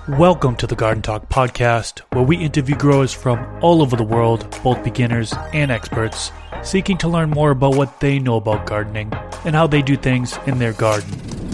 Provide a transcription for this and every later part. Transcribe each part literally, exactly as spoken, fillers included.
Welcome to the Garden Talk podcast, where we interview growers from all over the world, both beginners and experts, seeking to learn more about what they know about gardening and how they do things in their garden.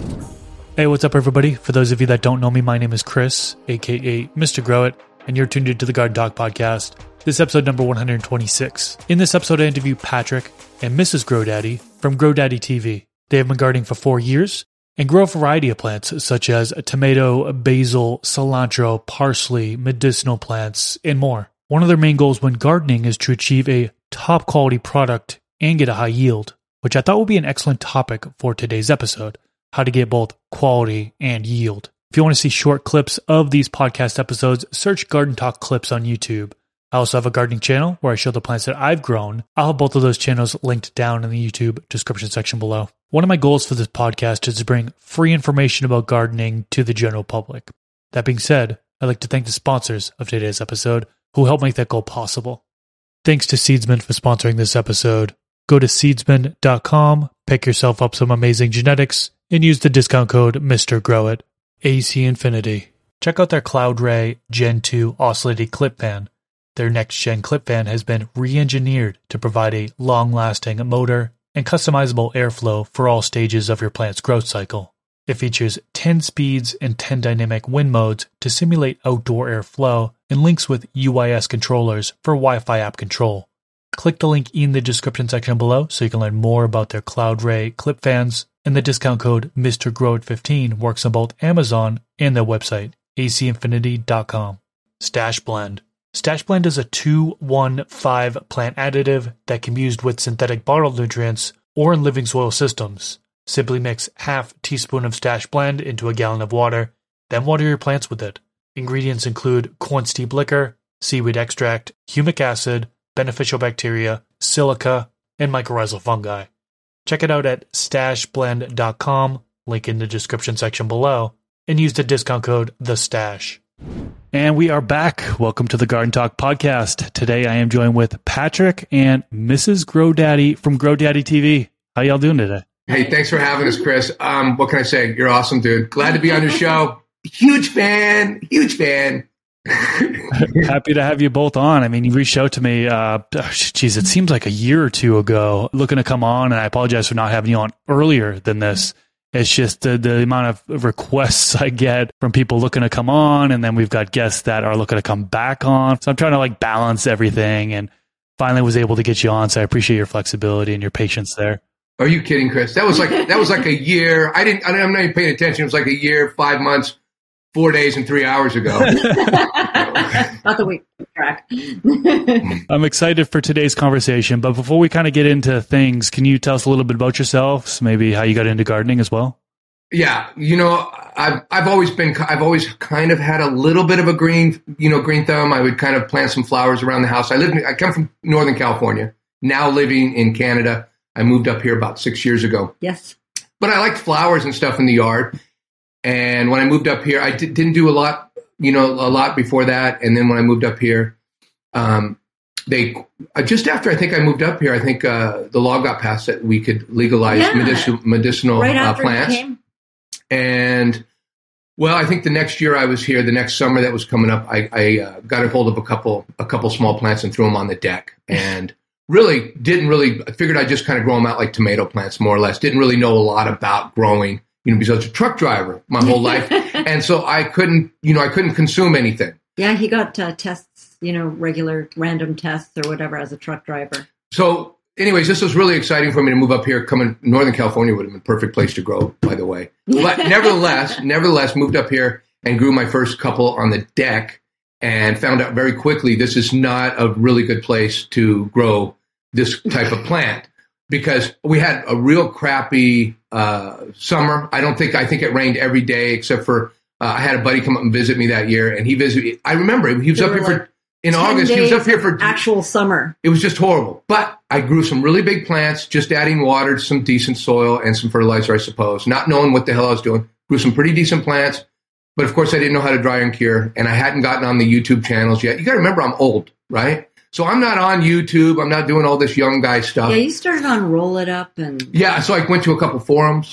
Hey, what's up everybody? For those of you that don't know me, my name is Chris, aka Mister Grow It, and you're tuned into the Garden Talk podcast. This is episode number one hundred twenty-six. In this episode, I interview Patrick and Missus GrowDaddy from GrowDaddy T V. They have been gardening for four years and grow a variety of plants such as tomato, basil, cilantro, parsley, medicinal plants, and more. One of their main goals when gardening is to achieve a top quality product and get a high yield, which I thought would be an excellent topic for today's episode, how to get both quality and yield. If you want to see short clips of these podcast episodes, search Garden Talk Clips on YouTube. I also have a gardening channel where I show the plants that I've grown. I'll have both of those channels linked down in the YouTube description section below. One of my goals for this podcast is to bring free information about gardening to the general public. That being said, I'd like to thank the sponsors of today's episode who help make that goal possible. Thanks to Seedsman for sponsoring this episode. Go to seedsman dot com, pick yourself up some amazing genetics, and use the discount code Mister Grow It. A C Infinity. Check out their Cloud Ray Gen two oscillating clip fan. Their next-gen clip fan has been re-engineered to provide a long-lasting motor and customizable airflow for all stages of your plant's growth cycle. It features ten speeds and ten dynamic wind modes to simulate outdoor airflow and links with U I S controllers for Wi-Fi app control. Click the link in the description section below so you can learn more about their Cloud Ray clip fans, and the discount code Mister Grow It fifteen works on both Amazon and their website, A C infinity dot com. Stash Blend. Stash Blend is a two one five plant additive that can be used with synthetic bottled nutrients or in living soil systems. Simply mix half teaspoon of Stash Blend into a gallon of water, then water your plants with it. Ingredients include corn steep liquor, seaweed extract, humic acid, beneficial bacteria, silica, and mycorrhizal fungi. Check it out at stash blend dot com, link in the description section below, and use the discount code THESTASH. And we are back. Welcome to the Garden Talk podcast. Today I am joined with Patrick and Missus GrowDaddy from GrowDaddy T V. How y'all doing today? Hey, thanks for having us, Chris. Um, what can I say? You're awesome, dude. Glad to be on your show. Huge fan. Huge fan. Happy to have you both on. I mean, you reached out to me, uh, geez, it seems like a year or two ago, looking to come on, and I apologize for not having you on earlier than this. It's just the, the amount of requests I get from people looking to come on, and then we've got guests that are looking to come back on. So I'm trying to like balance everything, and finally was able to get you on. So I appreciate your flexibility and your patience there. Are you kidding, Chris? That was like that was like a year. I didn't. I'm not even paying attention. It was like a year, five months, four days, and three hours ago. Not the week track. I'm excited for today's conversation, but before we kind of get into things, can you tell us a little bit about yourselves? Maybe how you got into gardening as well? Yeah, you know, I've I've always been I've always kind of had a little bit of a green, you know, green thumb. I would kind of plant some flowers around the house. I live in, I come from Northern California, now living in Canada. I moved up here about six years ago. Yes, but I liked flowers and stuff in the yard. And when I moved up here, I did, didn't do a lot. You know, a lot before that. And then when I moved up here, um, they uh, just after I think I moved up here, I think uh, the law got passed that we could legalize yeah. medicinal, medicinal right uh, after plants. It came. And well, I think the next year I was here, the next summer that was coming up, I, I uh, got a hold of a couple, a couple small plants and threw them on the deck. And really didn't really, I figured I'd just kind of grow them out like tomato plants, more or less. Didn't really know a lot about growing. You know, because I was a truck driver my whole life. And so I couldn't, you know, I couldn't consume anything. Yeah, he got uh, tests, you know, regular random tests or whatever as a truck driver. So anyways, this was really exciting for me to move up here. Coming, Northern California would have been a perfect place to grow, by the way. But nevertheless, nevertheless, moved up here and grew my first couple on the deck and found out very quickly this is not a really good place to grow this type of plant. Because we had a real crappy uh, summer. I don't think, I think it rained every day except for, uh, I had a buddy come up and visit me that year and he visited, I remember he was there up here like for, in August, he was up here for actual summer. It was just horrible. But I grew some really big plants, just adding water to some decent soil and some fertilizer, I suppose, not knowing what the hell I was doing. Grew some pretty decent plants. But of course I didn't know how to dry and cure and I hadn't gotten on the YouTube channels yet. You got to remember I'm old, right? So I'm not on YouTube. I'm not doing all this young guy stuff. Yeah, you started on Roll It Up and yeah. So I went to a couple forums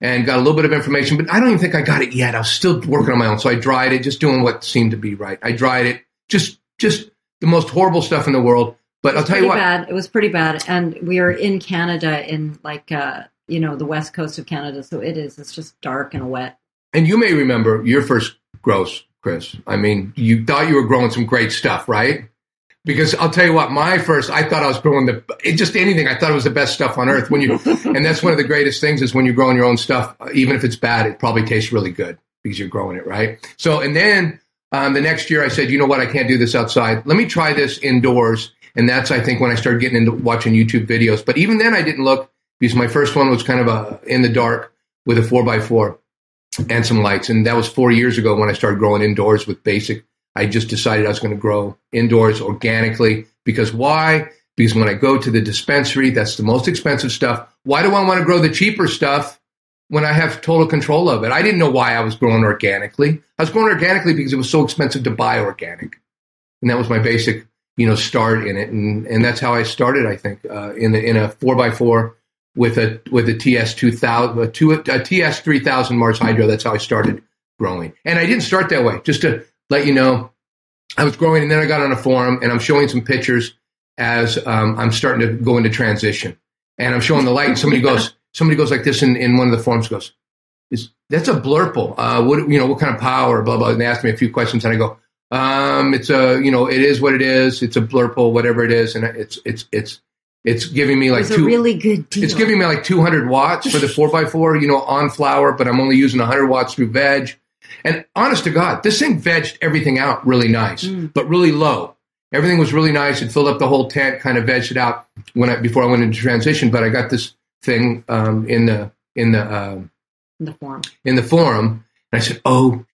and got a little bit of information, but I don't even think I got it yet. I was still working on my own. So I dried it, just doing what seemed to be right. I dried it, just just the most horrible stuff in the world. But I'll tell you what. Bad. It was pretty bad. And we are in Canada, in like, uh, you know, the west coast of Canada. So it is. It's just dark and wet. And you may remember your first grows, Chris. I mean, you thought you were growing some great stuff, right? Because I'll tell you what, my first, I thought I was growing the, it, just anything. I thought it was the best stuff on earth. When you, and that's one of the greatest things is when you're growing your own stuff, even if it's bad, it probably tastes really good because you're growing it, right? So, and then um, the next year I said, you know what, I can't do this outside. Let me try this indoors. And that's, I think, when I started getting into watching YouTube videos. But even then I didn't look because my first one was kind of a in the dark with a four by four and some lights. And that was four years ago when I started growing indoors with basic. I just decided I was going to grow indoors organically. Because why? Because when I go to the dispensary, that's the most expensive stuff. Why do I want to grow the cheaper stuff when I have total control of it? I didn't know why I was growing organically. I was growing organically because it was so expensive to buy organic. And that was my basic, you know, start in it. And, and that's how I started, I think, uh, in, a, in a four by four with a with a T S two thousand, a, two, a T S three thousand Mars Hydro. That's how I started growing. And I didn't start that way. Just to let you know, I was growing, and then I got on a forum, and I'm showing some pictures as um, I'm starting to go into transition. And I'm showing the light, and somebody goes, somebody goes like this in, in one of the forums, goes, Is, that's a blurple. Uh, what, you know, what kind of power, blah, blah. And they asked me a few questions, and I go, um, it's a, you know, it is what it is. It's a blurple, whatever it is. And it's, it's, it's, it's giving me like it's two, a really good deal. It's giving me like two hundred watts for the four by four, you know, on flower, but I'm only using one hundred watts through veg. And honest to God, this thing vegged everything out really nice, mm. but really low. Everything was really nice. It filled up the whole tent, kind of vegged it out when I, before I went into transition. But I got this thing um, in the in the uh, in the forum. In the forum, and I said, "Oh,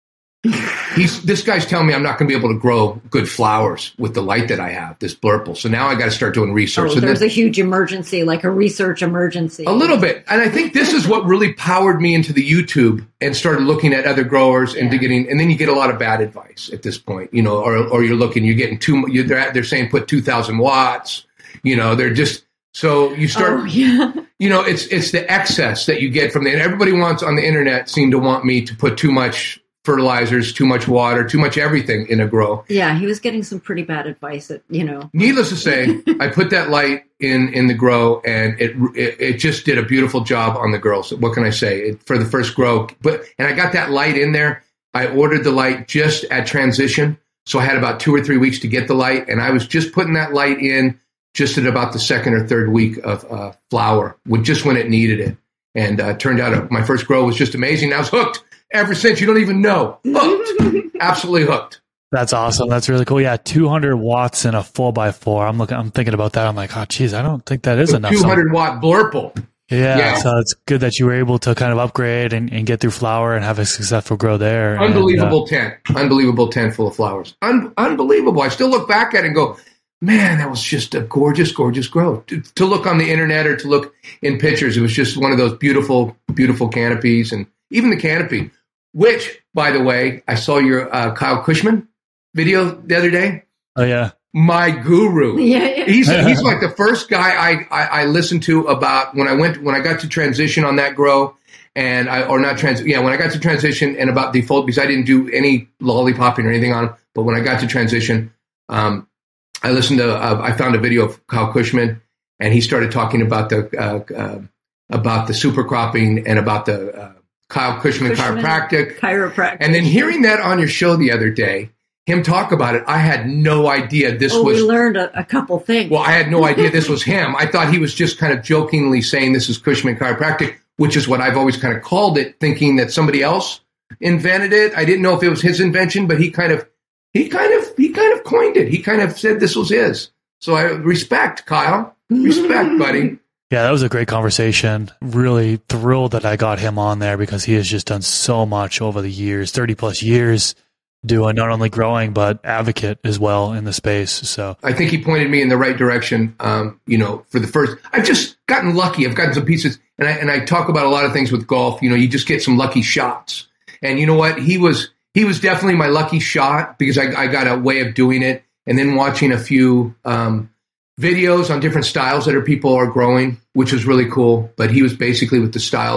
he's this guy's telling me I'm not going to be able to grow good flowers with the light that I have, this blurple." So now I got to start doing research. Oh, so there's then, a huge emergency, like a research emergency. A little bit, and I think this is what really powered me into the YouTube and started looking at other growers and yeah. to getting. And then you get a lot of bad advice at this point, you know, or or you're looking, you're getting too. You're, they're they're saying put two thousand watts. You know, they're just so you start. Oh, yeah. You know, it's it's the excess that you get from the. And everybody wants on the internet seem to want me to put too much fertilizers, too much water, too much everything in a grow. Yeah, he was getting some pretty bad advice. That, you know. Needless to say, I put that light in in the grow, and it, it it just did a beautiful job on the girls. What can I say? It, for the first grow, but and I got that light in there. I ordered the light just at transition, so I had about two or three weeks to get the light, and I was just putting that light in just at about the second or third week of uh, flower, with just when it needed it, and uh, turned out uh, my first grow was just amazing. I was hooked. Ever since, you don't even know. Hooked. Absolutely hooked. That's awesome. That's really cool. Yeah, two hundred watts in a four by four. I'm looking. I'm thinking about that. I'm like, oh, geez, I don't think that is a enough. two hundred watt blurple. Yeah, yeah, so it's good that you were able to kind of upgrade and, and get through flower and have a successful grow there. Unbelievable and, uh, tent. Unbelievable tent full of flowers. Un- unbelievable. I still look back at it and go, man, that was just a gorgeous, gorgeous grow. To, to look on the internet or to look in pictures, it was just one of those beautiful, beautiful canopies. And even the canopy, which, by the way, I saw your uh, Kyle Cushman video the other day. Oh, yeah. My guru. Yeah, yeah. He's he's like the first guy I, I, I listened to about when I went when I got to transition on that grow, and I or not trans yeah when I got to transition and about default, because I didn't do any lollipopping or anything on him. But when I got to transition, um, I listened to uh, I found a video of Kyle Cushman, and he started talking about the uh, uh, about the super cropping and about the uh, Kyle Cushman, Cushman chiropractic. Chiropractic. And then hearing that on your show the other day, him talk about it, I had no idea this oh, was... we learned a, a couple things. Well, I had no idea this was him. I thought he was just kind of jokingly saying this is Cushman Chiropractic, which is what I've always kind of called it, thinking that somebody else invented it. I didn't know if it was his invention, but he kind of, he kind of, he kind of coined it. He kind of said this was his. So I respect, Kyle. Respect, buddy. Yeah, that was a great conversation. Really thrilled that I got him on there because he has just done so much over the years, thirty plus years, doing not only growing, but advocate as well in the space. So I think he pointed me in the right direction. Um, you know, for the first, I've just gotten lucky. I've gotten some pieces, and I, and I talk about a lot of things with golf. You know, you just get some lucky shots. And you know what? He was, he was definitely my lucky shot because I, I got a way of doing it. And then watching a few, um, videos on different styles that are people are growing, which was really cool. But he was basically with the style of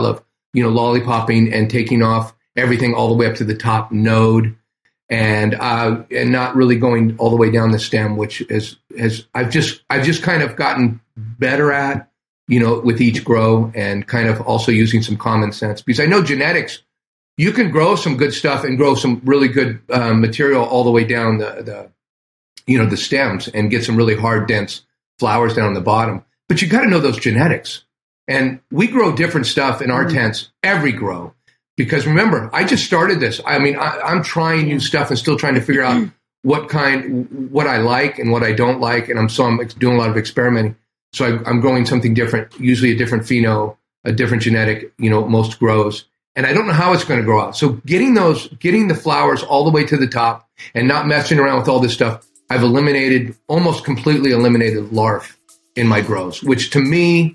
you know, lollipopping and taking off everything all the way up to the top node, and uh, and not really going all the way down the stem, which is has I've just I've just kind of gotten better at, you know, with each grow, and kind of also using some common sense, because I know genetics, you can grow some good stuff and grow some really good uh, material all the way down the, the you know the stems and get some really hard, dense flowers down the bottom. But you got to know those genetics. And we grow different stuff in our mm-hmm. tents, every grow. Because remember, I just started this. I mean, I, I'm trying new stuff and still trying to figure out what kind, what I like and what I don't like. And I'm so I'm doing a lot of experimenting. So I, I'm growing something different, usually a different pheno, a different genetic, you know, most grows. And I don't know how it's going to grow out. So getting those, getting the flowers all the way to the top and not messing around with all this stuff, I've eliminated, almost completely eliminated larf in my grows, which to me,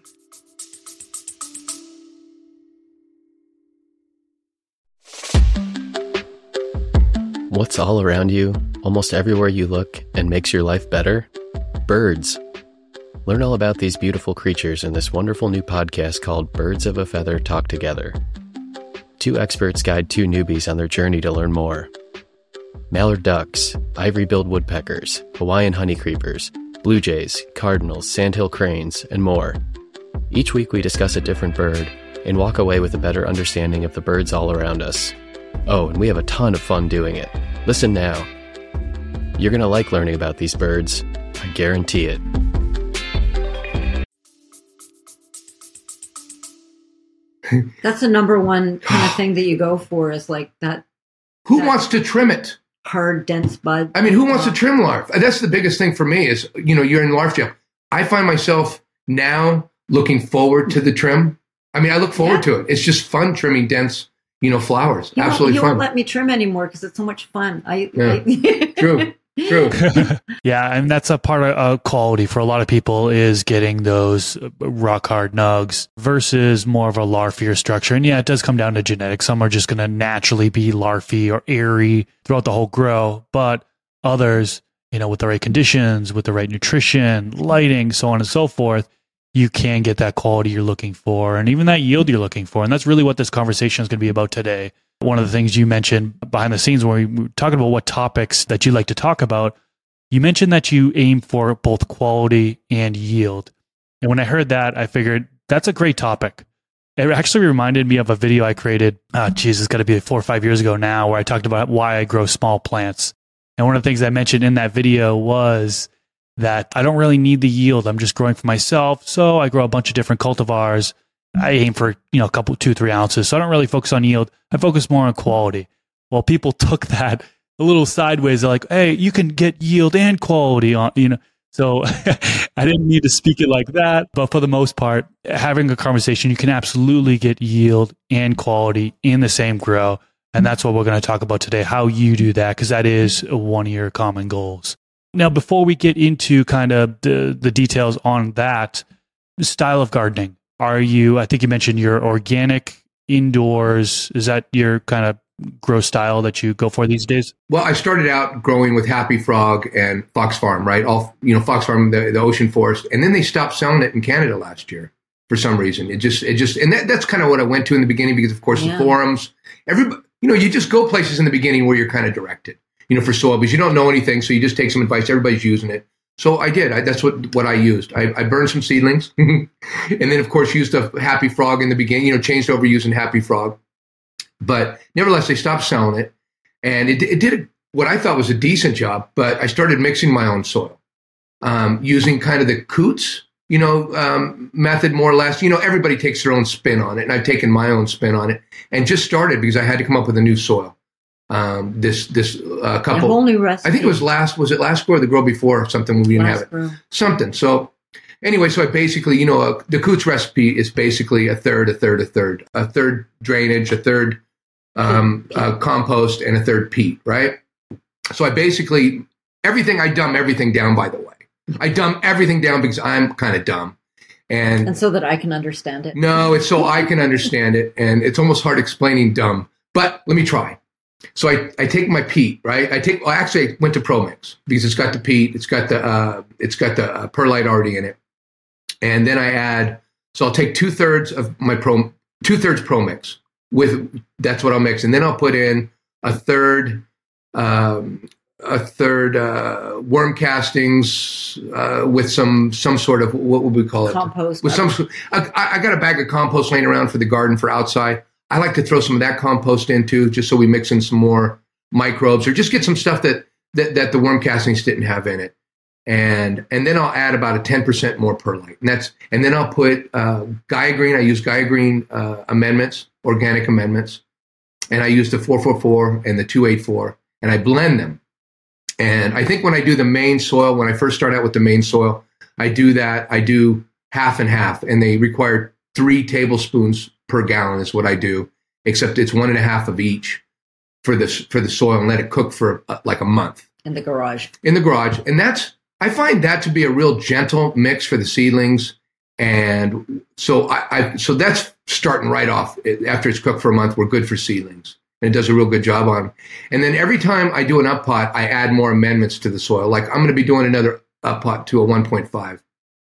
what's all around you, almost everywhere you look, and makes your life better? Birds. Learn all about these beautiful creatures in this wonderful new podcast called Birds of a Feather Talk Together. Two experts guide two newbies on their journey to learn more. Mallard ducks, ivory-billed woodpeckers, Hawaiian honeycreepers, blue jays, cardinals, sandhill cranes, and more. Each week we discuss a different bird and walk away with a better understanding of the birds all around us. Oh, and we have a ton of fun doing it. Listen now. You're going to like learning about these birds. I guarantee it. That's the number one kind of thing that you go for, is like that. Who that wants to trim it? Hard, dense bud. I mean, who wants to trim larf? That's the biggest thing for me is, you know, you're in larf jail. I find myself now looking forward to the trim. I mean, I look forward yeah. to it. It's just fun trimming dense, you know, flowers. You Absolutely you fun. You won't let me trim anymore because it's so much fun. I, yeah. I True. True. Yeah, and that's a part of uh, quality for a lot of people, is getting those rock hard nugs versus more of a larfier structure. And yeah, it does come down to genetics. Some are just going to naturally be larfy or airy throughout the whole grow, but others, you know, with the right conditions, with the right nutrition, lighting, so on and so forth, you can get that quality you're looking for and even that yield you're looking for. And that's really what this conversation is going to be about today. One of the things you mentioned behind the scenes when we were talking about what topics that you like to talk about, you mentioned that you aim for both quality and yield. And when I heard that, I figured that's a great topic. It actually reminded me of a video I created, uh, geez, it's got to be four or five years ago now, where I talked about why I grow small plants. And one of the things I mentioned in that video was that I don't really need the yield. I'm just growing for myself. So I grow a bunch of different cultivars. I aim for, you know, a couple, two, three ounces. So I don't really focus on yield. I focus more on quality. Well, people took that a little sideways. They're like, hey, you can get yield and quality on, you know. So I didn't need to speak it like that. But for the most part, having a conversation, you can absolutely get yield and quality in the same grow. And that's what we're going to talk about today, how you do that, because that is one of your common goals. Now, before we get into kind of the, the details on that, style of gardening. Are you, I think you mentioned you're organic indoors. Is that your kind of grow style that you go for these days? Well, I started out growing with Happy Frog and Fox Farm, right? All, you know, Fox Farm, the, the ocean forest. And then they stopped selling it in Canada last year for some reason. It just, it just, and that, that's kind of what I went to in the beginning because, of course, yeah. the forums, everybody, you know, you just go places in the beginning where you're kind of directed, you know, for soil because you don't know anything. So you just take some advice. Everybody's using it. So I did. I, that's what, what I used. I, I burned some seedlings and then, of course, used a Happy Frog in the beginning, you know, changed over using Happy Frog. But nevertheless, they stopped selling it. And it, it did what I thought was a decent job. But I started mixing my own soil um, using kind of the Coots, you know, um, method more or less. You know, everybody takes their own spin on it. And I've taken my own spin on it and just started because I had to come up with a new soil. Um, this this uh, couple, a whole new recipe. I think it was last, was it last grow or the grow before or something when we didn't last have it? Grow. Something. So anyway, so I basically, you know, uh, the Coots recipe is basically a third, a third, a third, a third drainage, a third um, uh, compost, and a third peat, right? So I basically, everything, I dumb everything down, by the way. I dumb everything down because I'm kind of dumb. And, and so that I can understand it. No, it's so I can understand it. And it's almost hard explaining dumb, but let me try. So I, I take my peat, right? I take, well, actually I went to ProMix because it's got the peat, it's got the, uh, it's got the uh, perlite already in it. And then I add, so I'll take two thirds of my Pro, two thirds Pro Mix with, that's what I'll mix. And then I'll put in a third, um, a third uh, worm castings uh, with some some sort of, what would we call it? Compost. With some, I, I got a bag of compost laying around for the garden for outside. I like to throw some of that compost in too, just so we mix in some more microbes, or just get some stuff that that, that the worm castings didn't have in it. And and then I'll add about a ten percent more perlite. And that's and then I'll put uh, Gaia Green. I use Gaia Green uh, amendments, organic amendments. And I use the four four four and the two eighty-four, and I blend them. And I think when I do the main soil, when I first start out with the main soil, I do that. I do half and half, and they require three tablespoons per gallon is what I do, except it's one and a half of each for this for the soil, and let it cook for uh, like a month. In the garage. In the garage. And that's, I find that to be a real gentle mix for the seedlings. And so I, I so that's starting right off. After it's cooked for a month, we're good for seedlings. And it does a real good job on them. And then every time I do an up pot, I add more amendments to the soil. Like I'm going to be doing another up pot to a one point five.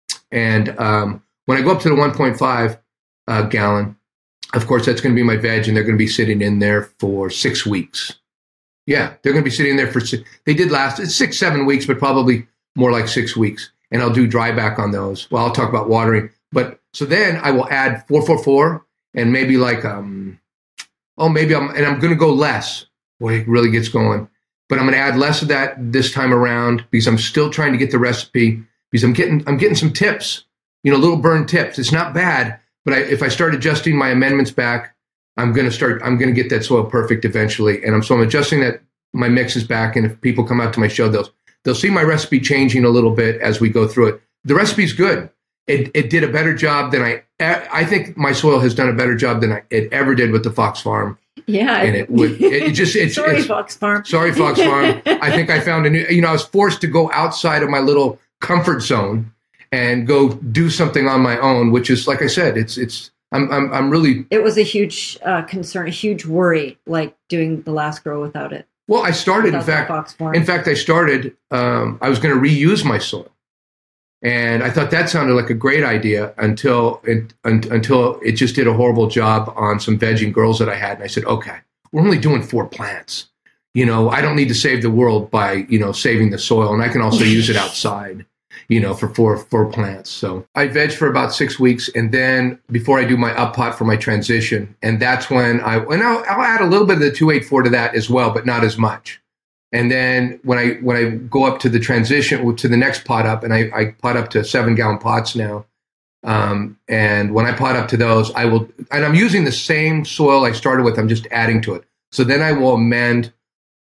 And um, when I go up to the one point five uh, gallon, of course, that's going to be my veg, and they're going to be sitting in there for six weeks. Yeah, they're going to be sitting there for six. They did last it's six, seven weeks, but probably more like six weeks. And I'll do dry back on those. Well, I'll talk about watering. But so then I will add four four four and maybe like, um, oh, maybe I'm, and I'm going to go less. Boy, it really gets going. But I'm going to add less of that this time around because I'm still trying to get the recipe, because I'm getting, I'm getting some tips, you know, little burn tips. It's not bad, but I, if I start adjusting my amendments back, I'm going to start, I'm going to get that soil perfect eventually. And I'm, so I'm adjusting that my mix is back. And if people come out to my show, they'll, they'll see my recipe changing a little bit as we go through it. The recipe's good. It, it did a better job than I, I think my soil has done a better job than I, it ever did with the Fox Farm. Yeah. And it would, it just, it's, sorry, it's, Fox Farm. Sorry, Fox Farm. I think I found a new, you know, I was forced to go outside of my little comfort zone and go do something on my own, which is, like I said, it's, it's, I'm, I'm, I'm really. It was a huge uh, concern, a huge worry, like doing the last grow without it. Well, I started, in fact, in fact, I started, um, I was going to reuse my soil. And I thought that sounded like a great idea until it, un, until it just did a horrible job on some vegging girls that I had. And I said, okay, we're only doing four plants. You know, I don't need to save the world by, you know, saving the soil. And I can also use it outside, you know, for four, four plants. So I veg for about six weeks. And then before I do my up pot for my transition, and that's when I, and I'll, I'll add a little bit of the two eighty-four to that as well, but not as much. And then when I when I go up to the transition to the next pot up, and I, I pot up to seven gallon pots now, um, and when I pot up to those, I will, and I'm using the same soil I started with. I'm just adding to it. So then I will amend,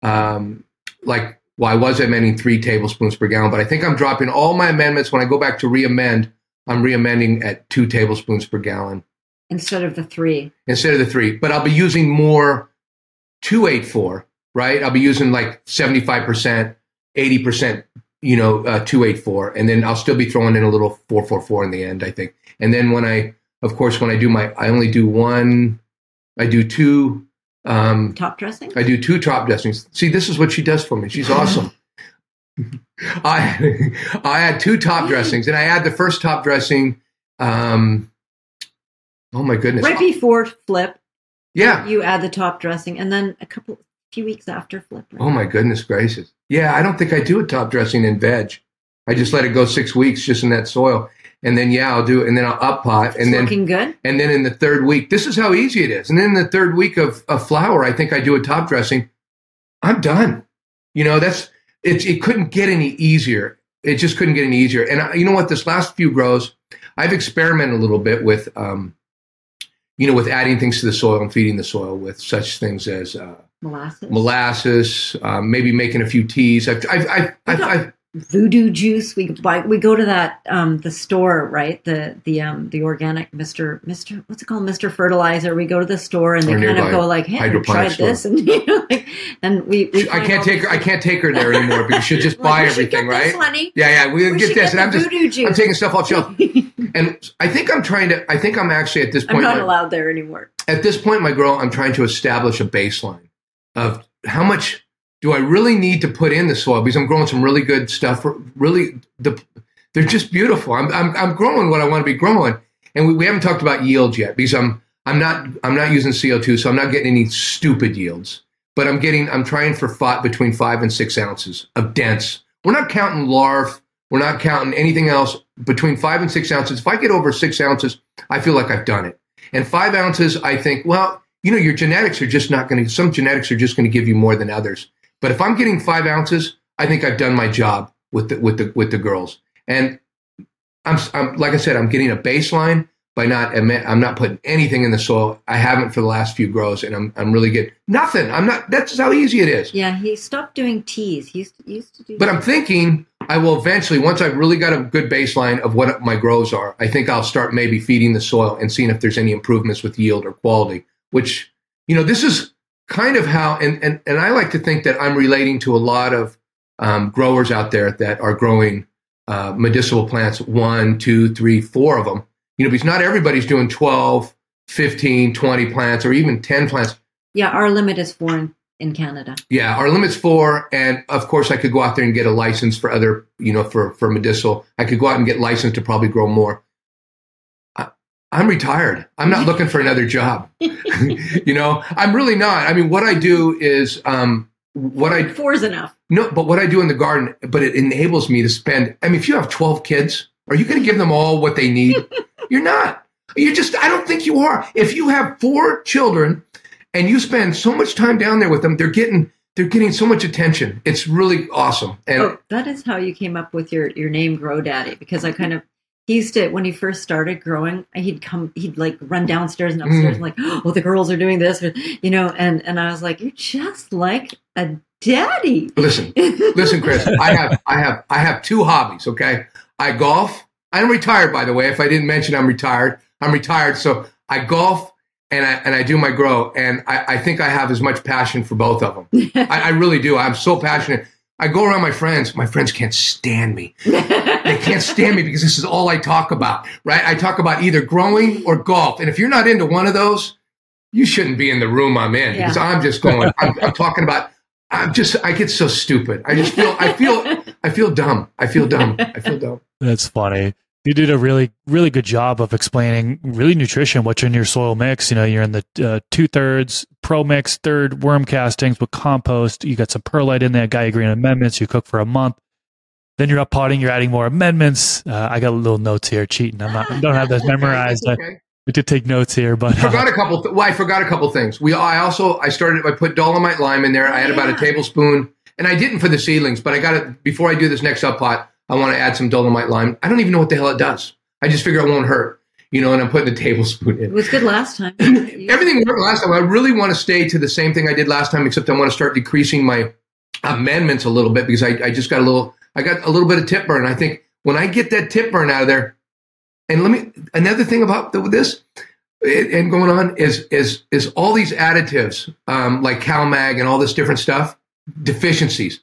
um, like well, I was amending three tablespoons per gallon, but I think I'm dropping all my amendments. When I go back to re-amend, I'm re-amending at two tablespoons per gallon instead of the three. Instead of the three, but I'll be using more two eighty-four. Right, I'll be using like seventy-five percent, eighty percent, you know, uh, two eighty-four, and then I'll still be throwing in a little four forty-four in the end, I think. And then when I, of course, when I do my, I only do one, I do two um, top dressings. I do two top dressings. See, this is what she does for me. She's awesome. I I add two top dressings, and I add the first top dressing. Um, oh my goodness! Right before flip. Yeah, you add the top dressing, and then a couple. Few weeks after flip. Right? Oh my goodness gracious! Yeah, I don't think I do a top dressing in veg. I just let it go six weeks just in that soil, and then yeah, I'll do it, and then I'll up pot, and it's then looking good. And then in the third week, this is how easy it is. And then in the third week of, of flower, I think I do a top dressing. I'm done. You know, that's it's. It couldn't get any easier. It just couldn't get any easier. And I, you know what? This last few grows, I've experimented a little bit with, um, you know, with adding things to the soil and feeding the soil with such things as. Uh, Molasses, molasses, um, maybe making a few teas. I've, I've, I've, I've, I've voodoo juice. We buy. We go to that um, the store, right? The the um, the organic Mister Mister What's it called? Mister Fertilizer. We go to the store and they kind of go like, "Hey, I tried store. this," and you know, like, and we. we I can't take her. I can't take her there anymore because she'll just buy like, everything, right? This, yeah, yeah. We, we get this, get and I'm just juice. I'm taking stuff off shelf. And I think I'm trying to. I think I'm actually at this point. I'm not my, allowed there anymore. At this point, my girl, I'm trying to establish a baseline of how much do I really need to put in the soil, because I'm growing some really good stuff. Really, the, they're just beautiful. I'm, I'm I'm growing what I want to be growing, and we, we haven't talked about yields yet because I'm I'm not I'm not using C O two, so I'm not getting any stupid yields. But I'm getting I'm trying for five, between five and six ounces of dense. We're not counting larvae. We're not counting anything else. Between five and six ounces. If I get over six ounces, I feel like I've done it. And five ounces, I think, well, you know, your genetics are just not going to. Some genetics are just going to give you more than others. But if I'm getting five ounces, I think I've done my job with the with the with the girls. And I'm, I'm like I said, I'm getting a baseline by not I'm not putting anything in the soil. I haven't for the last few grows, and I'm I'm really getting nothing. I'm not. That's how easy it is. Yeah, he stopped doing teas. He used to, used to do. But I'm thinking I will eventually, once I've really got a good baseline of what my grows are, I think I'll start maybe feeding the soil and seeing if there's any improvements with yield or quality. Which, you know, this is kind of how, and and and I like to think that I'm relating to a lot of um, growers out there that are growing uh, medicinal plants, one, two, three, four of them. You know, because not everybody's doing twelve, fifteen, twenty plants or even ten plants. Yeah, our limit is four in, in Canada. Yeah, our limit's four. And of course, I could go out there and get a license for other, you know, for, for medicinal. I could go out and get licensed to probably grow more. I, I'm retired. I'm not looking for another job. You know, I'm really not. I mean, what I do is um, what I. Four is enough. No, but what I do in the garden, but it enables me to spend. I mean, if you have twelve kids, are you going to give them all what they need? You're not. You just, I don't think you are. If you have four children and you spend so much time down there with them, they're getting, they're getting so much attention. It's really awesome. And oh, that is how you came up with your, your name, Grow Daddy, because I kind of, he used to, when he first started growing, he'd come, he'd like run downstairs and upstairs mm. and like, oh, the girls are doing this, you know, and, and I was like, you're just like a daddy. Listen, listen, Chris, I have, I have, I have two hobbies. Okay. I golf. I'm retired, by the way. If I didn't mention I'm retired, I'm retired. So I golf and I and I do my grow. And I, I think I have as much passion for both of them. I, I really do. I'm so passionate. I go around my friends. My friends can't stand me. They can't stand me because this is all I talk about, right? I talk about either growing or golf. And if you're not into one of those, you shouldn't be in the room I'm in, because yeah. I'm just going, I'm, I'm talking about, I'm just, I get so stupid. I just feel, I feel, I feel dumb. I feel dumb. I feel dumb. That's funny. You did a really, really good job of explaining really nutrition, what's in your soil mix. You know, you're in the uh, two thirds pro mix, third worm castings with compost. You got some perlite in there, Gaia Green amendments. You cook for a month. Then you're up potting. You're adding more amendments. Uh, I got little notes here. Cheating. I'm not. I don't have those memorized. Okay. We did take notes here, but I forgot uh, a couple. Th- well, I forgot a couple things. We. I also. I started. I put dolomite lime in there. I had about a tablespoon, and I didn't for the seedlings, but I got it before I do this next up pot. I want to add some dolomite lime. I don't even know what the hell it does. I just figure it won't hurt, you know, and I'm putting a tablespoon in. It was good last time. Everything worked last time. I really want to stay to the same thing I did last time, except I want to start decreasing my amendments a little bit because I, I just got a little, I got a little bit of tip burn. I think when I get that tip burn out of there, and let me, another thing about the, this and going on is, is, is all these additives, um, like CalMag and all this different stuff, deficiencies.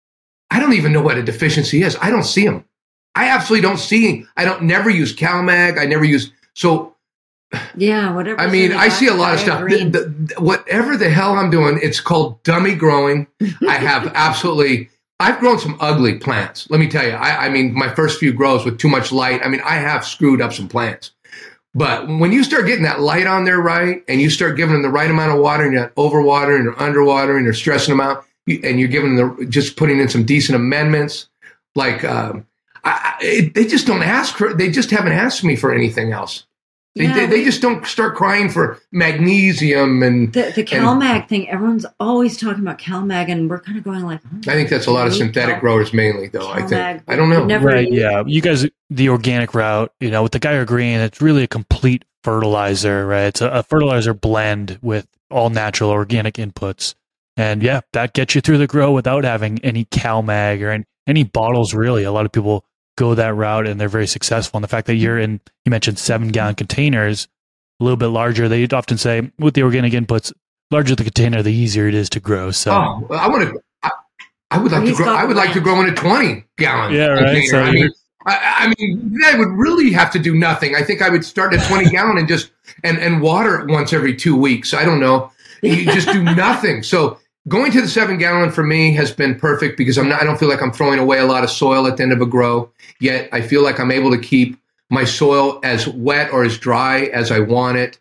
I don't even know what a deficiency is. I don't see them. I absolutely don't see. I don't never use CalMag. I never use so. Yeah, whatever. I mean, I see a lot of stuff. The, the, the, whatever the hell I'm doing, it's called dummy growing. I have absolutely. I've grown some ugly plants. Let me tell you. I, I mean, my first few grows with too much light. I mean, I have screwed up some plants. But when you start getting that light on there right, and you start giving them the right amount of water, and you're not overwatering or underwatering or stressing them out. And you're giving them the, just putting in some decent amendments, like um, I, it, they just don't ask for. They just haven't asked me for anything else. They, yeah, they, they just don't start crying for magnesium and the, the CalMag and, thing. Everyone's always talking about CalMag, and we're kind of going like. Oh, I think that's a lot of synthetic Cal- growers mainly, though. CalMag, I think I don't know. Right? Yeah, you guys, the organic route, you know, with the Gaia Green, it's really a complete fertilizer, right? It's a, a fertilizer blend with all natural organic inputs. And yeah, that gets you through the grow without having any CalMag or any, any bottles, really. A lot of people go that route and they're very successful. And the fact that you're in, you mentioned seven gallon containers, a little bit larger, they often say with the organic inputs, larger the container, the easier it is to grow. So oh, I want to, I, I would like He's to grow, I would like to grow in a twenty gallon yeah, right. container. So I mean, I, I mean, I would really have to do nothing. I think I would start at twenty gallon and just, and, and water it once every two weeks. I don't know. You just do nothing. So, going to the seven gallon for me has been perfect because I'm not, I don't feel like I'm throwing away a lot of soil at the end of a grow, yet I feel like I'm able to keep my soil as wet or as dry as I want it.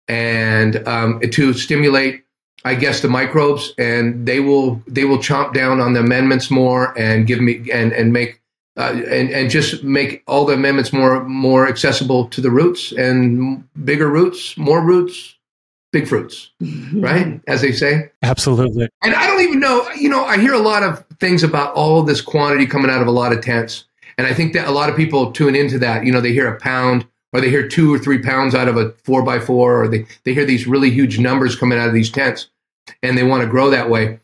and um, to stimulate, I guess, the microbes, and they will they will chomp down on the amendments more and give me and and make uh, and and just make all the amendments more more accessible to the roots, and bigger roots, more roots, big fruits, right? As they say. Absolutely. And I don't even know, you know, I hear a lot of things about all this quantity coming out of a lot of tents, and I think that a lot of people tune into that. You know, they hear a pound, or they hear two or three pounds out of a four by four, or they, they hear these really huge numbers coming out of these tents, and they want to grow that way.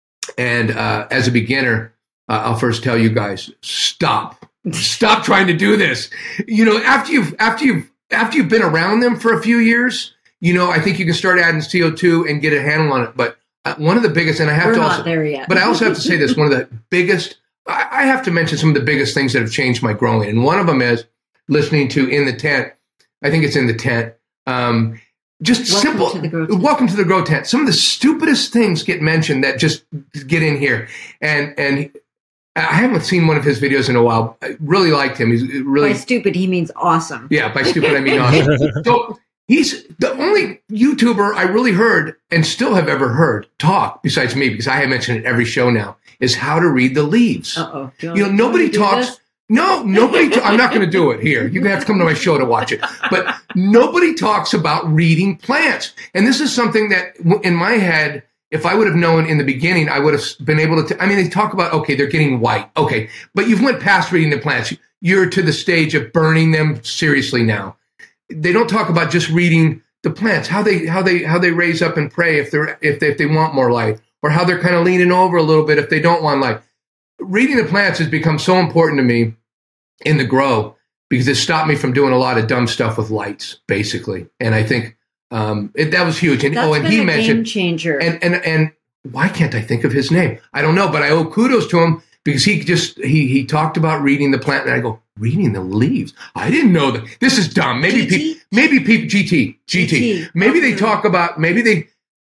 And uh, as a beginner, uh, I'll first tell you guys, stop, stop trying to do this. You know, after you've, after you've, after you've been around them for a few years, you know, I think you can start adding C O two and get a handle on it. But uh, one of the biggest, and I have We're to not also, there yet. but I also have to say this, one of the biggest, I, I have to mention some of the biggest things that have changed my growing. And one of them is listening to In the Tent. I think it's In the Tent. Um, just welcome simple. To the grow tent. Welcome to the Grow Tent. Some of the stupidest things get mentioned that just get in here. And, and I haven't seen one of his videos in a while. I really liked him. He's really. By stupid, he means awesome. Yeah, by stupid, I mean awesome. So he's the only YouTuber I really heard and still have ever heard talk, besides me, because I have mentioned it every show now, is how to read the leaves. Uh-oh. You, you know, nobody talks. This? No, nobody. Ta- I'm not going to do it here. You're going to have to come to my show to watch it. But nobody talks about reading plants. And this is something that in my head, if I would have known in the beginning, I would have been able to. T- I mean, they talk about, okay, they're getting white. Okay. But you've went past reading the plants. You're to the stage of burning them seriously now. They don't talk about just reading the plants, how they, how they, how they raise up and pray if they're, if they, if they want more light, or how they're kind of leaning over a little bit if they don't want light. Reading the plants has become so important to me in the grow because it stopped me from doing a lot of dumb stuff with lights, basically. And I think um, it, that was huge. And That's oh, and been he a mentioned game changer. And and and why can't I think of his name? I don't know, but I owe kudos to him because he just he he talked about reading the plant, and I go, reading the leaves. I didn't know that. This is dumb. Maybe people, maybe people G T G T. Maybe they talk about maybe they.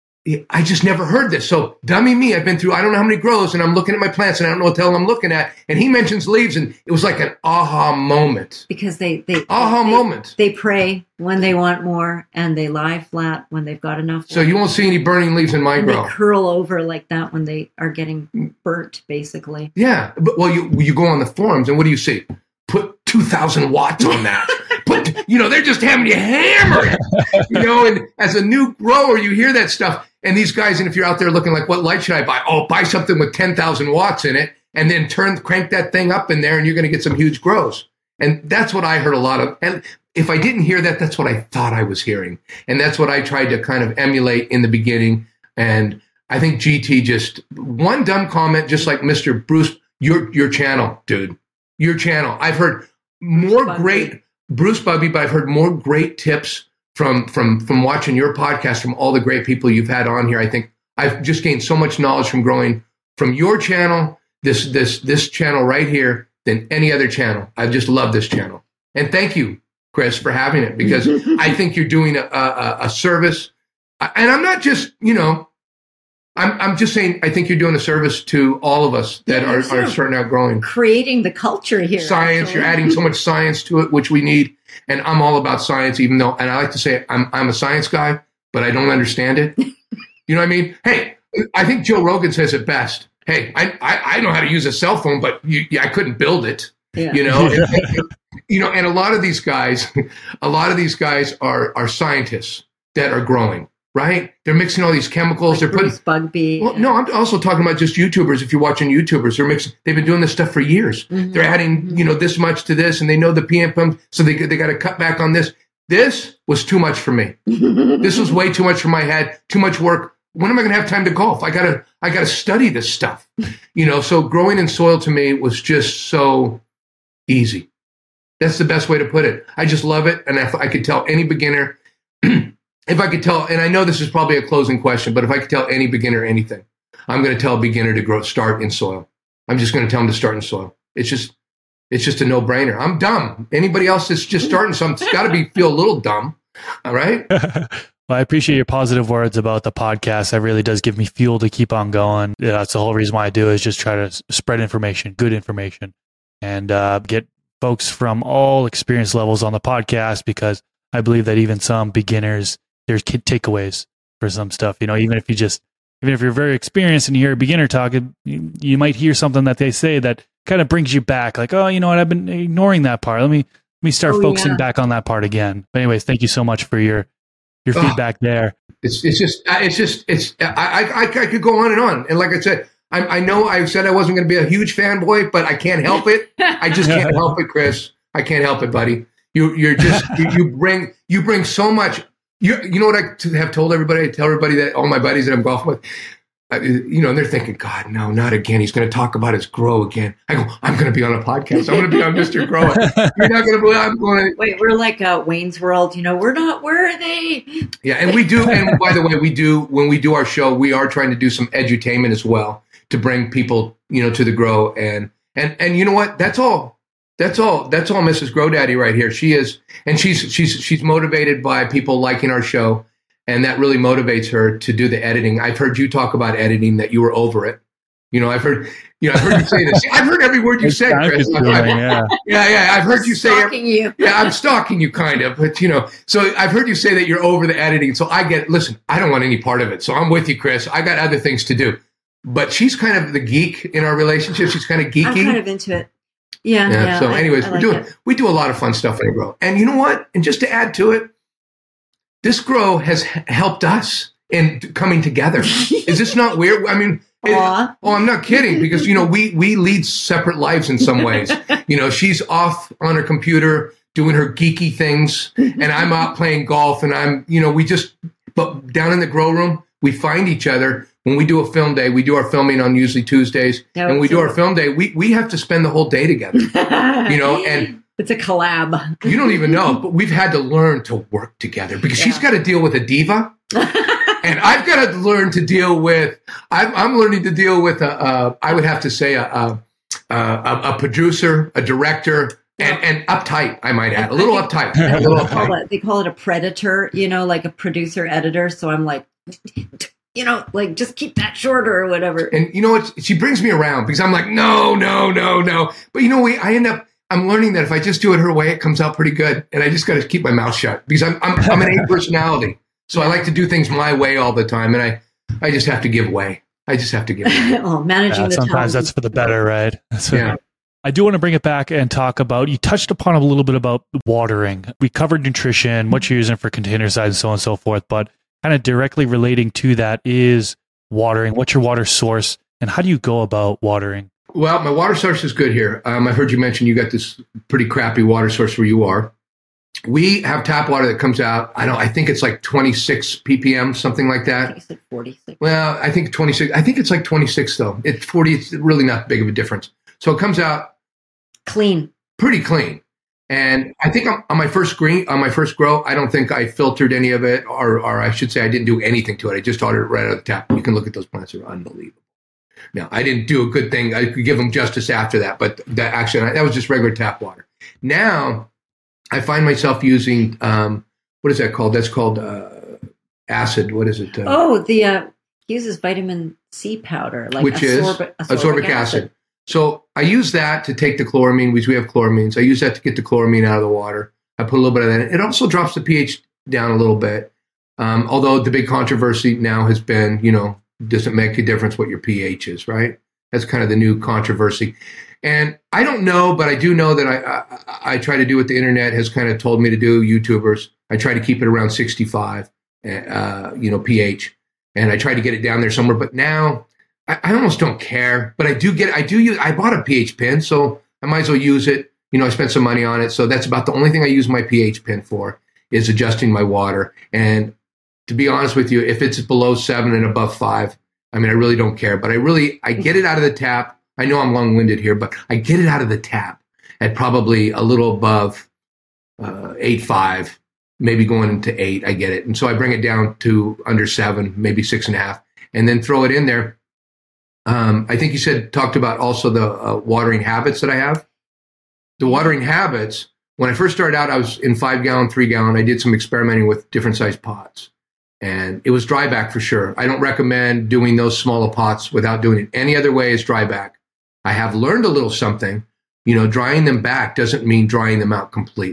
I just never heard this. So dummy me, I've been through, I don't know how many grows, and I'm looking at my plants and I don't know what the hell I'm looking at. And he mentions leaves, and it was like an aha moment. Because they, they, aha they, moment. They pray when they want more, and they lie flat when they've got enough. So you won't see any burning leaves in my and grow. They curl over like that when they are getting burnt, basically. Yeah. But, well, you, you go on the forums, and what do you see? Put two thousand watts on that. Put, you know, they're just having you hammer it. You know, and as a new grower, you hear that stuff. And these guys, and if you're out there looking like, what light should I buy? Oh, buy something with ten thousand watts in it, and then turn, crank that thing up in there, and you're going to get some huge grows. And that's what I heard a lot of. And if I didn't hear that, that's what I thought I was hearing. And that's what I tried to kind of emulate in the beginning. And I think G T just, one dumb comment, just like Mister Bruce, your your channel, dude, your channel. I've heard more Bruce great, Bugby. Bruce Bugby, but I've heard more great tips from from from watching your podcast, from all the great people you've had on here. I think I've just gained so much knowledge from growing from your channel, this this this channel right here, than any other channel. I just love this channel. And thank you, Chris, for having it, because I think you're doing a, a, a service. And I'm not just, you know, I'm I'm just saying I think you're doing a service to all of us that yeah, are, are starting out growing. Creating the culture here. Science, actually. You're adding so much science to it, which we need. And I'm all about science, even though, and I like to say I'm I'm a science guy, but I don't understand it. You know what I mean? Hey, I think Joe Rogan says it best. Hey, I I, I know how to use a cell phone, but you, I couldn't build it. Yeah. You know, and, and, you know, and a lot of these guys, a lot of these guys are are scientists that are growing. Right? They're mixing all these chemicals. Like they're putting Bruce Bugby. Well, no, I'm also talking about just YouTubers. If you're watching YouTubers, they're mixing. They've been doing this stuff for years. Mm-hmm. They're adding, mm-hmm. you know, this much to this, and they know the P M P, so they they got to cut back on this. This was too much for me. This was way too much for my head. Too much work. When am I going to have time to golf? I gotta I gotta study this stuff. You know, so growing in soil to me was just so easy. That's the best way to put it. I just love it, and if I could tell any beginner. If I could tell, and I know this is probably a closing question, but if I could tell any beginner anything, I'm going to tell a beginner to grow, start in soil. I'm just going to tell them to start in soil. It's just, it's just a no-brainer. I'm dumb. Anybody else that's just starting something, it's got to be feel a little dumb. All right. Well, I appreciate your positive words about the podcast. That really does give me fuel to keep on going. Yeah, that's the whole reason why I do it, is just try to spread information, good information, and uh, get folks from all experience levels on the podcast, because I believe that even some beginners there's takeaways for some stuff. You know, even if you just, even if you're very experienced and you hear a beginner talk, you, you might hear something that they say that kind of brings you back. Like, oh, you know what? I've been ignoring that part. Let me let me start oh, focusing yeah. back on that part again. But anyways, thank you so much for your your oh, feedback there. It's it's just it's just it's I, I I could go on and on. And like I said, I, I know I said I wasn't going to be a huge fanboy, but I can't help it. I just can't help it, Chris. I can't help it, buddy. You you're just you, you bring you bring so much. You you know what I have told everybody? I tell everybody that all my buddies that I'm golfing with, uh, you know, and they're thinking, God, no, not again. He's going to talk about his grow again. I go, I'm going to be on a podcast. I'm going to be on Mister Grow. You're not going to believe I'm going to. Wait, we're like uh, Wayne's World. You know, we're not. Where are they? Yeah, and we do. And by the way, we do when we do our show, we are trying to do some edutainment as well to bring people, you know, to the grow. And and and you know what? That's all. That's all. That's all Missus GrowDaddy right here. She is, and she's she's she's motivated by people liking our show, and that really motivates her to do the editing. I've heard you talk about editing, that you were over it. You know, I've heard you know I've heard you say this. I've heard every word you said, Chris. Doing, yeah. yeah, yeah. I've heard I'm you say stalking you. Yeah, I'm stalking you, kind of. But you know, so I've heard you say that you're over the editing. So I get. Listen, I don't want any part of it. So I'm with you, Chris. I got other things to do. But she's kind of the geek in our relationship. She's kind of geeky. I'm kind of into it. Yeah, yeah. yeah so, anyways, I, I we're like doing it. we do a lot of fun stuff in the grow, and you know what? And just to add to it, this grow has h- helped us in coming together. Is this not weird? I mean, it, oh, I'm not kidding, because you know we we lead separate lives in some ways. You know, she's off on her computer doing her geeky things, and I'm out playing golf, and I'm you know we just but down in the grow room we find each other. When we do a film day, we do our filming on usually Tuesdays, no, and we do our film day. We we have to spend the whole day together, you know. And it's a collab. You don't even know, but we've had to learn to work together, because yeah. she's got to deal with a diva, and I've got to learn to deal with. I'm, I'm learning to deal with a. a I would have to say a a, a, a producer, a director. And, and uptight, I might add, a little uptight. A little uptight. Call it, they call it a predator, you know, like a producer editor. So I'm like, you know, like just keep that shorter or whatever. And you know what? She brings me around, because I'm like, no, no, no, no. But you know, we I end up. I'm learning that if I just do it her way, it comes out pretty good. And I just got to keep my mouth shut, because I'm I'm, I'm an A personality, so I like to do things my way all the time, and I I just have to give way. I just have to give way. oh, managing yeah, the sometimes that's for the better, right? So, yeah. I do want to bring it back and talk about, you touched upon a little bit about watering. We covered nutrition, what you're using for container size, and so on and so forth, but kind of directly relating to that is watering. What's your water source, and how do you go about watering? Well, my water source is good here. Um, I heard you mention you got this pretty crappy water source where you are. We have tap water that comes out, I don't I think it's like twenty-six P P M, something like that. I think it's like forty-six. Well, I think twenty-six. I think it's like twenty-six, though. It's forty. It's really not big of a difference. So it comes out clean, pretty clean. And I think on, on my first green, on my first grow, I don't think I filtered any of it, or, or I should say I didn't do anything to it. I just ordered it right out of the tap. You can look at those plants; they're unbelievable. Now, I didn't do a good thing. I could give them justice after that, but that actually that was just regular tap water. Now, I find myself using um, what is that called? That's called uh, acid. What is it? Uh, oh, the uh, he uses vitamin C powder, like which ascorbic, is ascorbic acid. acid. So I use that to take the chloramine, because we have chloramines. I use that to get the chloramine out of the water. I put a little bit of that in. It also drops the pH down a little bit. Um, although the big controversy now has been, you know, does it make a difference what your pH is, right? That's kind of the new controversy. And I don't know, but I do know that I, I, I try to do what the internet has kind of told me to do, YouTubers. I try to keep it around sixty-five, uh, you know, pH. And I try to get it down there somewhere. But now I, I almost don't care. But I do get, I do use, I bought a pH pen, so I might as well use it. You know, I spent some money on it. So that's about the only thing I use my pH pen for, is adjusting my water. And to be honest with you, if it's below seven and above five, I mean, I really don't care. But I really, I get it out of the tap. I know I'm long-winded here, but I get it out of the tap at probably a little above uh, eight point five, maybe going into eight. I get it. And so I bring it down to under seven, maybe six and a half, and then throw it in there. Um, I think you said, talked about also the uh, watering habits that I have. The watering habits, when I first started out, I was in five gallon, three gallon. I did some experimenting with different size pots. And it was dry back for sure. I don't recommend doing those smaller pots without doing it any other way is dry back. I have learned a little something. You know, drying them back doesn't mean drying them out completely.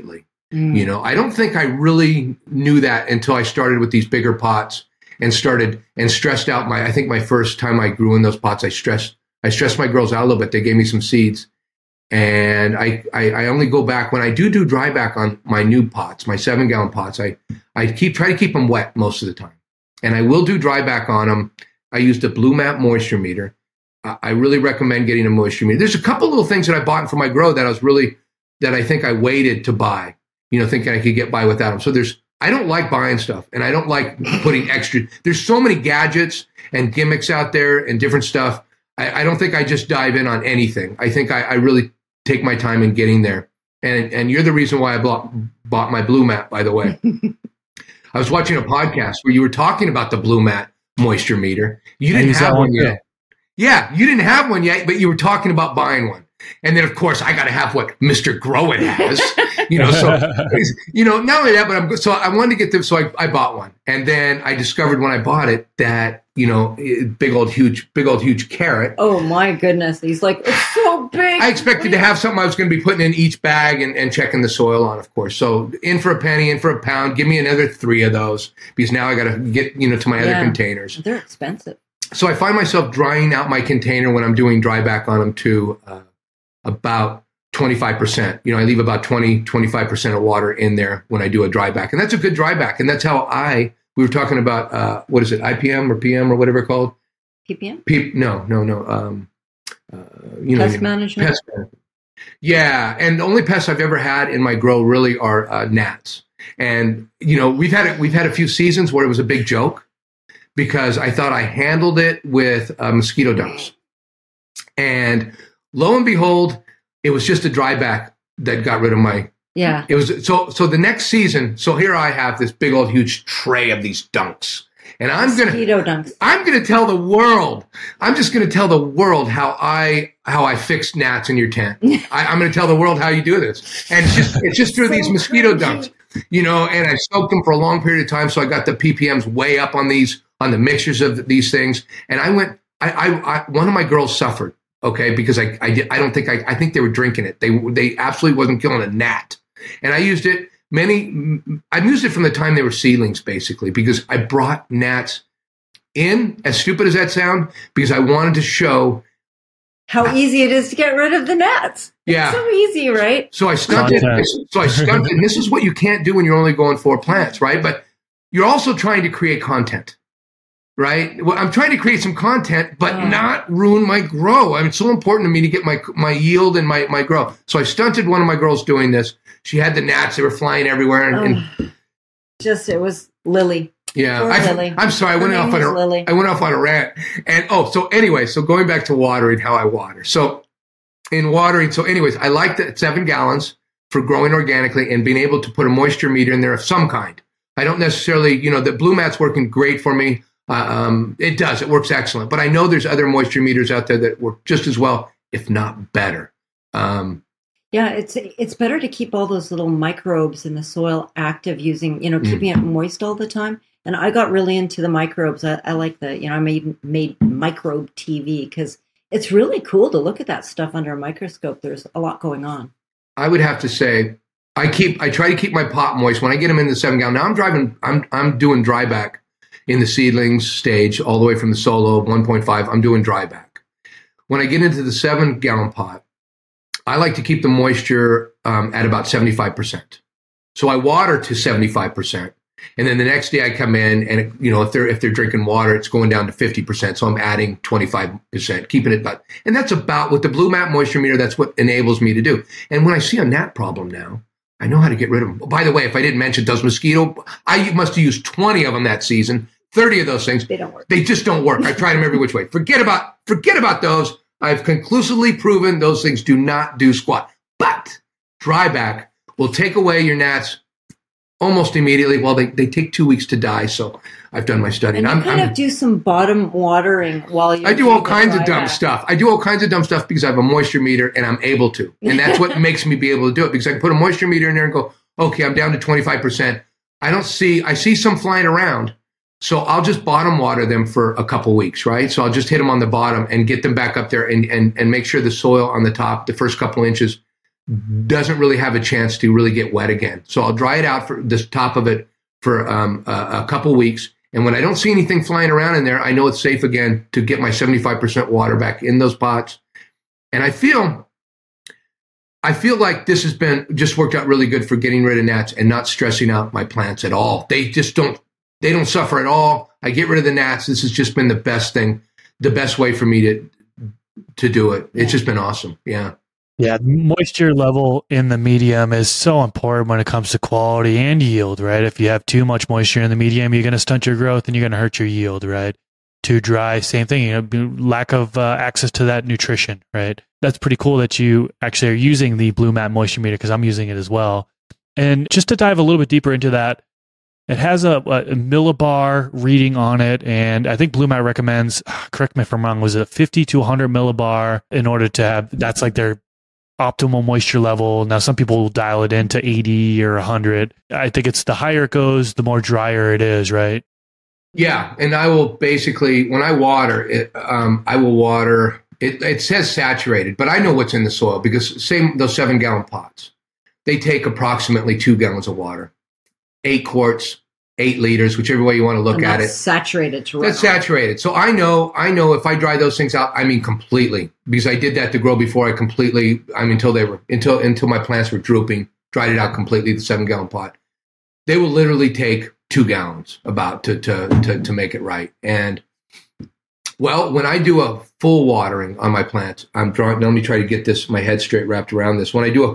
Mm. You know, I don't think I really knew that until I started with these bigger pots and started and stressed out my, I think my first time I grew in those pots, I stressed, I stressed my girls out a little bit. They gave me some seeds, and I, I, I only go back when I do do dry back on my new pots, my seven gallon pots. I, I keep, try to keep them wet most of the time, and I will do dry back on them. I used a Blue Map moisture meter. Uh, I really recommend getting a moisture meter. There's a couple little things that I bought for my grow that I was really, that I think I waited to buy, you know, thinking I could get by without them. So there's, I don't like buying stuff, and I don't like putting extra. There's so many gadgets and gimmicks out there and different stuff. I, I don't think I just dive in on anything. I think I, I really take my time in getting there. And and you're the reason why I bought, bought my Blue Mat, by the way. I was watching a podcast where you were talking about the Blue Mat moisture meter. You didn't have one yet. Yeah, you didn't have one yet, but you were talking about buying one. And then, of course, I got to have what Mister Grow It has, you know. So, you know, not only that, but I'm so I wanted to get them. So I, I bought one, and then I discovered when I bought it that, you know, big old huge, big old huge carrot. Oh my goodness, he's like, it's so big. I expected to have something I was going to be putting in each bag and, and checking the soil on, of course. So in for a penny, in for a pound. Give me another three of those, because now I got to get, you know, to my yeah, other containers. They're expensive. So I find myself drying out my container when I'm doing dry back on them too. Uh, about twenty-five percent. You know, I leave about twenty, twenty-five percent of water in there when I do a dry back. And that's a good dry back. And that's how I, we were talking about, uh, what is it, I P M or P M or whatever it's called? P P M? P, no, no, no. Um, uh, you know, pest management? Pest management. Yeah. And the only pests I've ever had in my grow really are uh, gnats. And, you know, we've had, a, we've had a few seasons where it was a big joke because I thought I handled it with uh, mosquito dunks. And lo and behold, it was just a dry back that got rid of my. Yeah. It was so. So the next season. So here I have this big old huge tray of these dunks, and I'm gonna. Mosquito dunks. I'm gonna tell the world. I'm just gonna tell the world how I how I fixed gnats in your tent. I, I'm gonna tell the world how you do this, and it's just it's just through so these mosquito cringy. dunks, you know. And I soaked them for a long period of time, so I got the P P Ms way up on these on the mixtures of these things. And I went. I, I, I one of my girls suffered. Okay, because I I, did, I don't think I I think they were drinking it. They they absolutely wasn't killing a gnat, and I used it many. I've used it from the time they were seedlings, basically, because I brought gnats in. As stupid as that sound, because I wanted to show how uh, easy it is to get rid of the gnats. Yeah, it's so easy, right? So I stunted. so I stunted. And this is what you can't do when you're only going four plants, right? But you're also trying to create content. Right. Well, I'm trying to create some content, but oh. not ruin my grow. I mean, it's so important to me to get my my yield and my, my grow. So I stunted one of my girls doing this. She had the gnats; they were flying everywhere. And, oh. and just it was Lily. Yeah, I, Lily. I'm sorry. I went off on a Lily. I went off on a rant. And oh, so anyway, so going back to watering, how I water. So in watering, so anyways, I like the seven gallons for growing organically and being able to put a moisture meter in there of some kind. I don't necessarily, you know, the Blue Mat's working great for me. Uh, um, it does. It works excellent. But I know there's other moisture meters out there that work just as well, if not better. Um, yeah, it's it's better to keep all those little microbes in the soil active using, you know, keeping mm-hmm. it moist all the time. And I got really into the microbes. I, I like the, you know, I made, made microbe T V because it's really cool to look at that stuff under a microscope. There's a lot going on. I would have to say, I keep, I try to keep my pot moist when I get them in the seven gallon. Now I'm driving, I'm, I'm doing dry back. In the seedlings stage, all the way from the solo one point five, I'm doing dry back. When I get into the seven gallon pot, I like to keep the moisture um, at about seventy-five percent. So I water to seventy-five percent. And then the next day I come in and, it, you know, if they're, if they're drinking water, it's going down to fifty percent. So I'm adding twenty-five percent, keeping it about, and that's about with the Blue Mat moisture meter. That's what enables me to do. And when I see a gnat problem now, I know how to get rid of them. By the way, if I didn't mention those mosquito, I must have used twenty of them that season. thirty of those things. They don't work. They just don't work. I tried them every which way. Forget about, forget about those. I've conclusively proven those things do not do squat. But dry back will take away your gnats almost immediately. Well, they, they take two weeks to die. So I've done my study. And you I'm, kind I'm, of do some bottom watering while you I do all kinds of dumb back. stuff. I do all kinds of dumb stuff because I have a moisture meter and I'm able to. And that's what makes me be able to do it, because I can put a moisture meter in there and go, okay, I'm down to twenty-five percent. I don't see, I see some flying around. So I'll just bottom water them for a couple weeks, right? So I'll just hit them on the bottom and get them back up there and, and, and make sure the soil on the top, the first couple inches, doesn't really have a chance to really get wet again. So I'll dry it out for the top of it for um, a, a couple weeks. And when I don't see anything flying around in there, I know it's safe again to get my seventy-five percent water back in those pots. And I feel, I feel like this has been just worked out really good for getting rid of gnats and not stressing out my plants at all. They just don't, they don't suffer at all. I get rid of the gnats. This has just been the best thing, the best way for me to, to do it. It's just been awesome. Yeah. Yeah, moisture level in the medium is so important when it comes to quality and yield, right? If you have too much moisture in the medium, you're going to stunt your growth and you're going to hurt your yield, right? Too dry, same thing, you know, lack of uh, access to that nutrition, right? That's pretty cool that you actually are using the Blue Mat moisture meter because I'm using it as well. And just to dive a little bit deeper into that, it has a, a millibar reading on it, and I think Blue Mat recommends, correct me if I'm wrong, was it fifty to one hundred millibar in order to have, that's like their optimal moisture level. Now, some people will dial it into eighty or one hundred. I think it's the higher it goes, the more drier it is, right? Yeah, and I will basically, when I water it, um, I will water, it, it says saturated, but I know what's in the soil because say those seven gallon pots, they take approximately two gallons of water, eight quarts, eight liters, whichever way you want to look and at that's it. Saturated to That's saturated. So I know, I know if I dry those things out, I mean completely, because I did that to grow before I completely, I mean, until they were, until, until my plants were drooping, dried it out completely, the seven gallon pot. They will literally take two gallons about to, to, to, to make it right. And well, when I do a full watering on my plants, I'm drawing, let me try to get this, my head straight wrapped around this. When I do a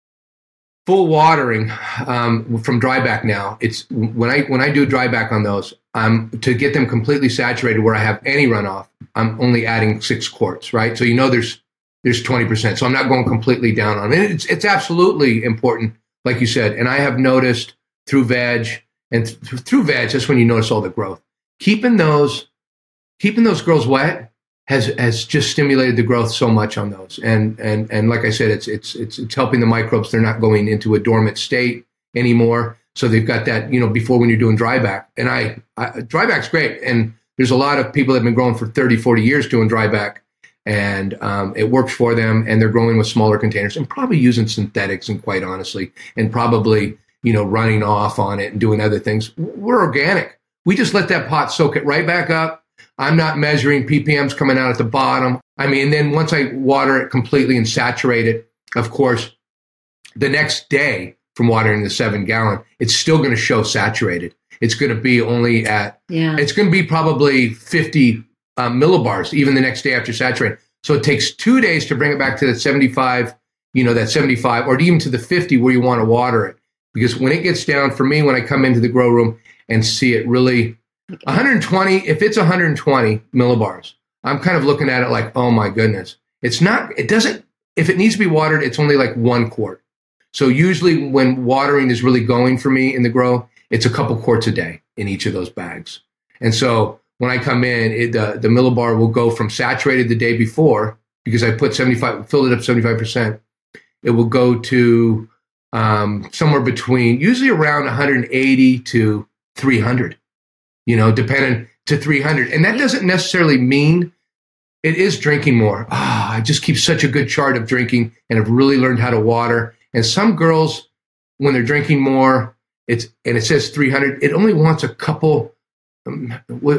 full watering um, from dryback now, it's when I when I do dryback on those, um, to get them completely saturated where I have any runoff, I'm only adding six quarts, right? So you know there's there's twenty percent. So I'm not going completely down on it. It's it's absolutely important, like you said. And I have noticed through veg and th- through veg, that's when you notice all the growth. Keeping those keeping those girls wet has has just stimulated the growth so much on those. And and and like I said, it's it's it's it's helping the microbes. They're not going into a dormant state anymore. So they've got that, you know, before when you're doing dryback. And I, I dryback's great. And there's a lot of people that have been growing for thirty, forty years doing dryback. And um, it works for them. And they're growing with smaller containers and probably using synthetics, and quite honestly, and probably, you know, running off on it and doing other things. We're organic. We just let that pot soak it right back up. I'm not measuring P P Ms coming out at the bottom. I mean, then once I water it completely and saturate it, of course, the next day from watering the seven gallon, it's still going to show saturated. It's going to be only at, yeah. it's going to be probably fifty uh, millibars even the next day after saturating. So it takes two days to bring it back to that seventy-five, you know, that seventy-five, or even to the fifty where you want to water it. Because when it gets down, for me, when I come into the grow room and see it really, one hundred twenty, if it's one hundred twenty millibars, I'm kind of looking at it like, oh my goodness. It's not, it doesn't, if it needs to be watered, it's only like one quart. So usually when watering is really going for me in the grow, it's a couple quarts a day in each of those bags. And so when I come in, it, the, the millibar will go from saturated the day before, because I put seventy-five, filled it up seventy-five percent. It will go to um, somewhere between, usually around one hundred eighty to three hundred. You know, depending to three hundred. And that doesn't necessarily mean it is drinking more. Ah, oh, I just keep such a good chart of drinking and have really learned how to water. And some girls, when they're drinking more, it's and it says three hundred, it only wants a couple, um,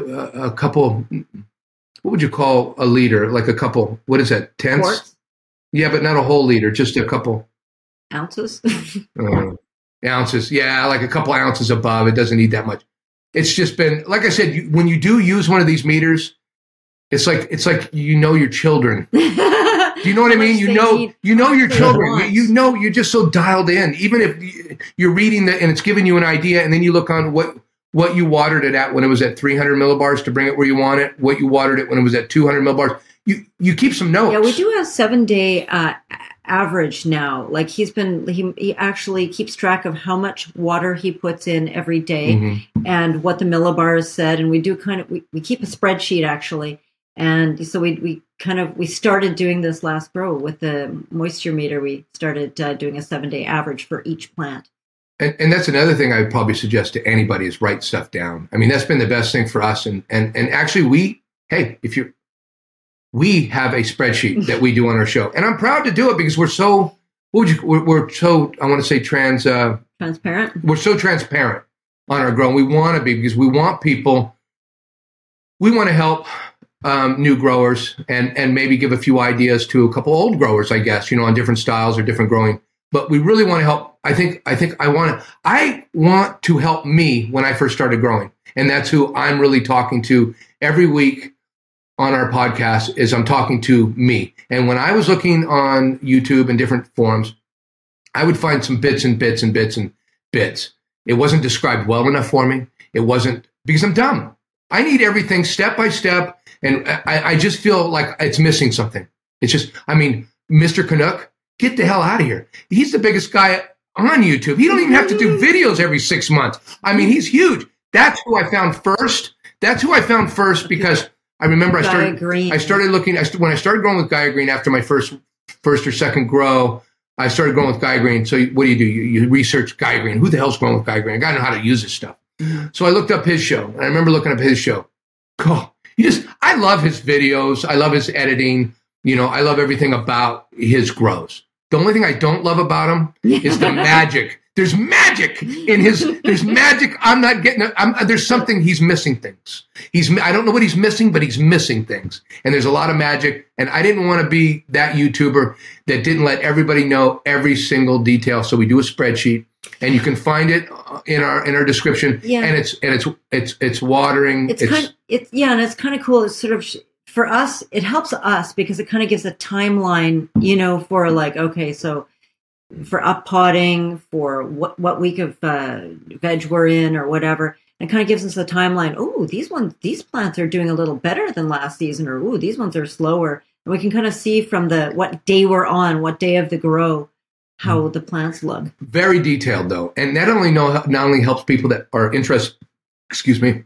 a couple, what would you call a liter? Like a couple, what is that, tenths? Quarts? Yeah, but not a whole liter, just a couple. Ounces? uh, ounces, yeah, like a couple ounces above. It doesn't need that much. It's just been, like I said, you, when you do use one of these meters, it's like it's like you know your children. Do you know what I mean? You know, need, you know your children. You, you know, you're just so dialed in. Even if you're reading the, and it's giving you an idea, and then you look on what what you watered it at when it was at three hundred millibars to bring it where you want it. What you watered it when it was at two hundred millibars. You you keep some notes. Yeah, we do have seven day uh, average now. Like he's been, he, he actually keeps track of how much water he puts in every day, mm-hmm. and what the millibars said. And we do kind of, we, we keep a spreadsheet actually. And so we, we kind of, we started doing this last grow with the moisture meter. We started uh, doing a seven day average for each plant. And, and that's another thing I would probably suggest to anybody is write stuff down. I mean, that's been the best thing for us. And, and, and actually we, hey, if you're, we have a spreadsheet that we do on our show, and I'm proud to do it because we're so, what would you, we're, we're so, I want to say trans, uh, transparent. We're so transparent on our grow. We want to be, because we want people, we want to help um, new growers and, and maybe give a few ideas to a couple old growers, I guess, you know, on different styles or different growing. But we really want to help. I think, I think I want to, I want to help me when I first started growing. And that's who I'm really talking to every week on our podcast, is I'm talking to me. And when I was looking on YouTube and different forums, I would find some bits and bits and bits and bits. It wasn't described well enough for me. It wasn't, because I'm dumb. I need everything step by step. And I, I just feel like it's missing something. It's just, I mean, Mister Canuck, get the hell out of here. He's the biggest guy on YouTube. He don't even have to do videos every six months. I mean, he's huge. That's who I found first. That's who I found first, because I remember I started, I started looking, I st- when I started growing with Gaia Green after my first, first or second grow, I started growing with Gaia Green. So what do you do? You, you research Gaia Green. Who the hell's growing with Gaia Green? I got to know how to use this stuff. So I looked up his show, and I remember looking up his show. Oh, he just, I love his videos. I love his editing. You know, I love everything about his grows. The only thing I don't love about him is the magic. There's magic in his, there's magic. I'm not getting, I'm, there's something, he's missing things. He's, I don't know what he's missing, but he's missing things. And there's a lot of magic. And I didn't want to be that YouTuber that didn't let everybody know every single detail. So we do a spreadsheet, and you can find it in our, in our description. Yeah. And it's, and it's, it's, it's watering. It's, it's kind of, it's, yeah. And it's kind of cool. It's sort of, for us, it helps us because it kind of gives a timeline, you know, for like, okay, so for up potting, for what, what week of uh, veg we're in or whatever. It kind of gives us a timeline. Oh, these ones, these plants are doing a little better than last season, or oh, these ones are slower. And we can kind of see from the what day we're on, what day of the grow, how mm. the plants look. Very detailed, though, and that only know not only helps people that are interested. Excuse me.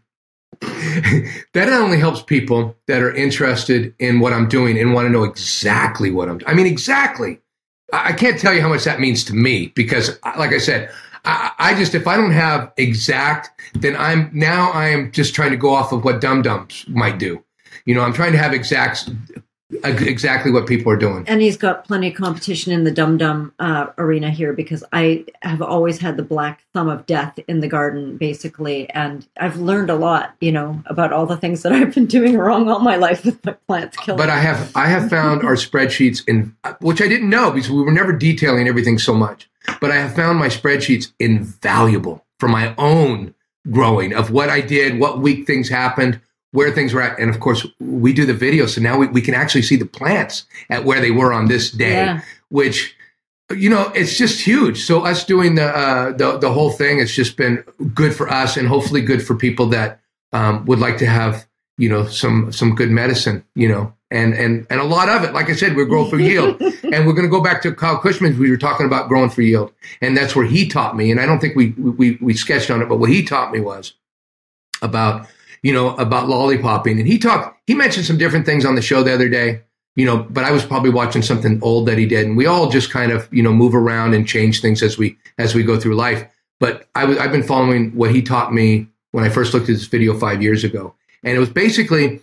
That not only helps people that are interested in what I'm doing and want to know exactly what I'm doing. I mean, exactly. I can't tell you how much that means to me, because, like I said, I, I just, if I don't have exact, then I'm, now I am just trying to go off of what dum-dums might do. You know, I'm trying to have exact, exactly what people are doing. And he's got plenty of competition in the dum-dum uh, arena here, because I have always had the black thumb of death in the garden, basically. And I've learned a lot, you know, about all the things that I've been doing wrong all my life with my plants killing. But I have, I have found our spreadsheets, in which I didn't know because we were never detailing everything so much. But I have found my spreadsheets invaluable for my own growing of what I did, what week things happened, where things were at. And of course, we do the video. So now we, we can actually see the plants at where they were on this day, yeah. which, you know, it's just huge. So us doing the, uh, the, the whole thing, it's just been good for us and hopefully good for people that um, would like to have, you know, some, some good medicine, you know, and, and, and a lot of it. Like I said, we're growing for yield. And we're going to go back to Kyle Cushman. We were talking about growing for yield. And that's where he taught me. And I don't think we, we, we sketched on it, but what he taught me was about, you know, about lollipopping. And he talked, he mentioned some different things on the show the other day, you know, but I was probably watching something old that he did. And we all just kind of, you know, move around and change things as we, as we go through life. But I was, I've been following what he taught me when I first looked at this video five years ago. And it was basically,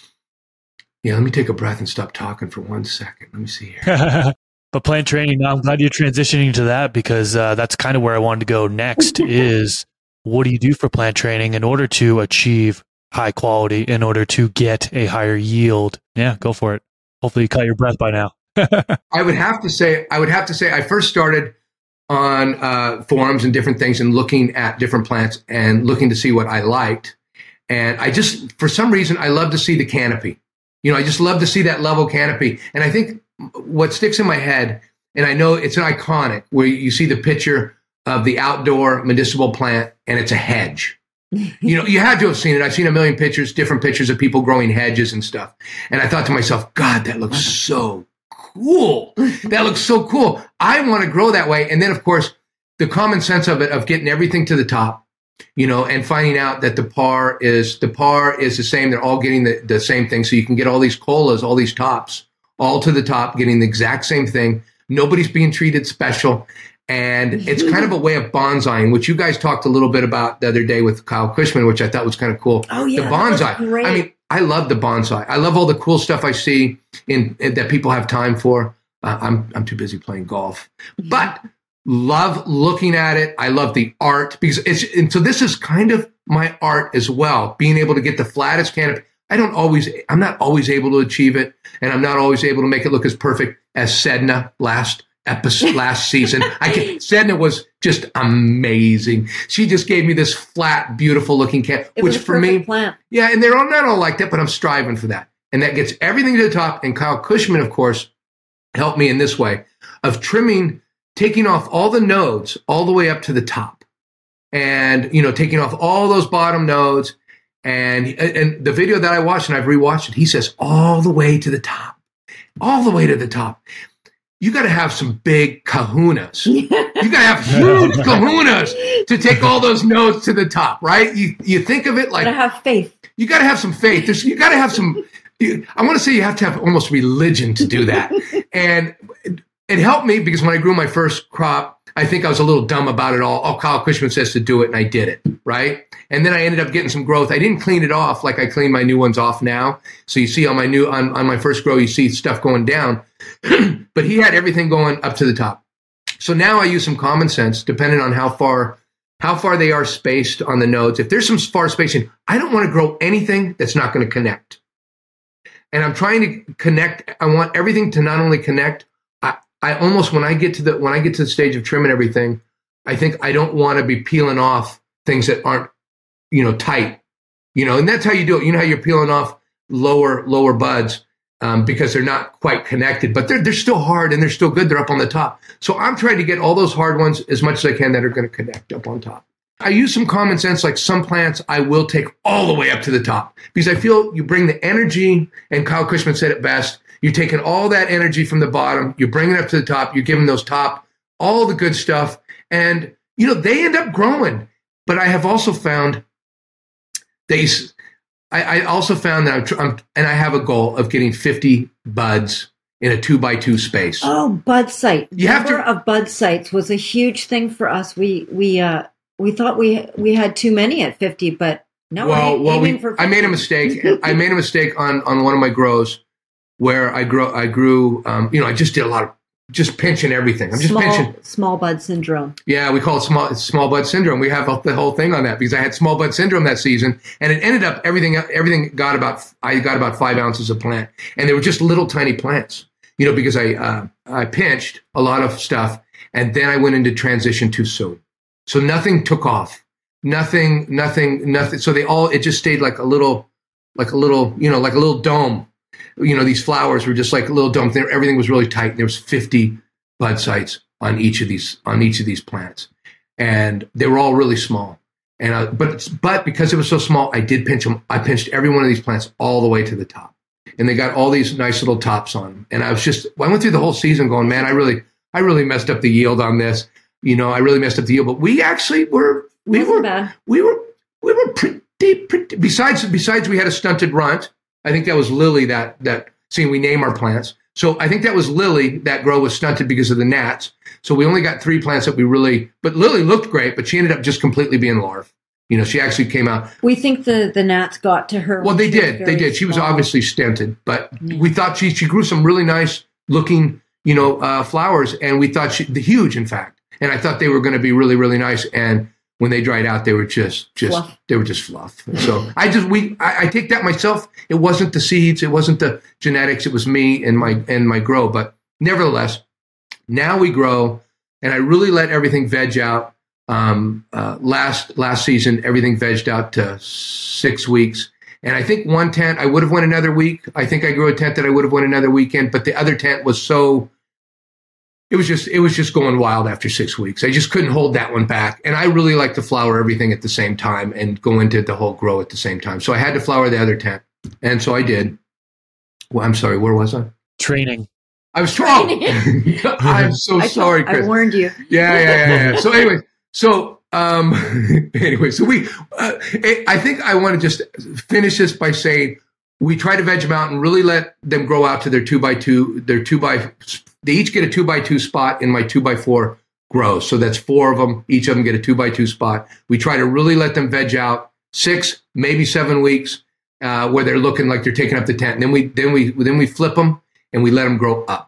yeah, let me take a breath and stop talking for one second. Let me see here. But plant training, I'm glad you're transitioning to that, because uh, that's kind of where I wanted to go next is, what do you do for plant training in order to achieve high quality, in order to get a higher yield? Yeah, go for it. Hopefully you caught your breath by now. I would have to say, I would have to say, I first started on uh, forums and different things and looking at different plants and looking to see what I liked. And I just, for some reason, I love to see the canopy. You know, I just love to see that level canopy. And I think what sticks in my head, and I know it's an iconic, where you see the picture of the outdoor medicinal plant and it's a hedge. You know, you had to have seen it. I've seen a million pictures, different pictures of people growing hedges and stuff. And I thought to myself, God, that looks so cool. That looks so cool. I want to grow that way. And then, of course, the common sense of it, of getting everything to the top, you know, and finding out that the par is, the par is the same. They're all getting the, the same thing. So you can get all these colas, all these tops, all to the top, getting the exact same thing. Nobody's being treated special. And it's kind of a way of bonsaiing, which you guys talked a little bit about the other day with Kyle Cushman, which I thought was kind of cool. Oh, yeah. The bonsai. I mean, I love the bonsai. I love all the cool stuff I see in, in that people have time for. Uh, I'm I'm too busy playing golf, but love looking at it. I love the art because it's, and so this is kind of my art as well, being able to get the flattest canopy. I don't always, I'm not always able to achieve it, and I'm not always able to make it look as perfect as Sedna last episode, last season. I can, Sedna was just amazing. She just gave me this flat, beautiful looking canopy, it which was a for me, plant. yeah, and they're all not all like that, but I'm striving for that. And that gets everything to the top. And Kyle Cushman, of course, helped me in this way of trimming, taking off all the nodes all the way up to the top, and you know, taking off all those bottom nodes. And and the video that I watched, and I've rewatched it, he says all the way to the top, all the way to the top. You got to have some big kahunas. You got to have huge kahunas to take all those nodes to the top, right? You you think of it like you got to have faith. You got to have some faith. There's, you got to have some. I want to say you have to have almost religion to do that. And it helped me because when I grew my first crop, I think I was a little dumb about it all. Oh, Kyle Cushman says to do it, and I did it, right? And then I ended up getting some growth. I didn't clean it off like I clean my new ones off now. So you see on my new on, on my first grow, you see stuff going down. But he had everything going up to the top. So now I use some common sense, depending on how far how far they are spaced on the nodes. If there's some far spacing, I don't want to grow anything that's not going to connect. And I'm trying to connect. I want everything to not only connect. I, I almost when I get to the when I get to the stage of trimming everything, I think I don't want to be peeling off things that aren't, you know, tight. You know, and that's how you do it. You know how you're peeling off lower lower buds um, because they're not quite connected, but they're they're still hard and they're still good. They're up on the top. So I'm trying to get all those hard ones as much as I can that are going to connect up on top. I use some common sense, like some plants I will take all the way up to the top because I feel you bring the energy, and Kyle Cushman said it best, you're taking all that energy from the bottom, you're bringing it up to the top, you're giving those top all the good stuff, and, you know, they end up growing. But I have also found they, I, I also found that I'm, I'm, and I have a goal of getting fifty buds in a two by two space. Oh, bud site. You Number have to, of bud sites was a huge thing for us. We, we, uh, We thought we we had too many at fifty, but no. Well, well, we, for I made a mistake. I made a mistake on, on one of my grows where I grow. I grew. Um, you know, I just did a lot of just pinching everything. I'm just small, pinching. Small bud syndrome. Yeah, we call it small small bud syndrome. We have the whole thing on that because I had small bud syndrome that season, and it ended up everything. Everything got about. I got about five ounces of plant, and they were just little tiny plants. You know, because I uh, I pinched a lot of stuff, and then I went into transition too soon. So nothing took off, nothing, nothing, nothing. So they all, it just stayed like a little, like a little, you know, like a little dome. You know, these flowers were just like a little dome. Everything was really tight. And there was fifty bud sites on each of these, on each of these plants. And they were all really small. And, uh, but, but because it was so small, I did pinch them. I pinched every one of these plants all the way to the top. And they got all these nice little tops on them. And I was just, I went through the whole season going, man, I really, I really messed up the yield on this. You know, I really messed up the yield, but we actually were, we Wasn't were, bad. we were, we were pretty, pretty, besides, besides we had a stunted runt. I think that was Lily that, that, see, we name our plants. So I think that was Lily that grow was stunted because of the gnats. So we only got three plants that we really, but Lily looked great, but she ended up just completely being larve. You know, she actually came out. We think the, the gnats got to her. Well, they did. They did. She was obviously stunted, but yeah. we thought she, she grew some really nice looking, you know, uh, flowers. And we thought she, the huge, in fact. And I thought they were going to be really, really nice. And when they dried out, they were just, just, fluff. they were just fluff. So I just, we, I, I take that myself. It wasn't the seeds. It wasn't the genetics. It was me and my, and my grow. But nevertheless, now we grow, and I really let everything veg out. Um, uh, last, last season, everything vegged out to six weeks. And I think one tent, I would have went another week. I think I grew a tent that I would have went another weekend, but the other tent was so, It was just it was just going wild after six weeks. I just couldn't hold that one back. And I really like to flower everything at the same time and go into the whole grow at the same time. So I had to flower the other tent. And so I did. Well, I'm sorry, where was I? Training. I was training. I'm so I sorry, told, Chris. I warned you. Yeah, yeah, yeah, yeah. So anyway, so um anyway, so we uh, I think I want to just finish this by saying we try to veg them out and really let them grow out to their two by two, their two by They each get a two by two spot in my two by four grows. So that's four of them. Each of them get a two by two spot. We try to really let them veg out six, maybe seven weeks, uh, where they're looking like they're taking up the tent. And then we, then we, then we flip them and we let them grow up.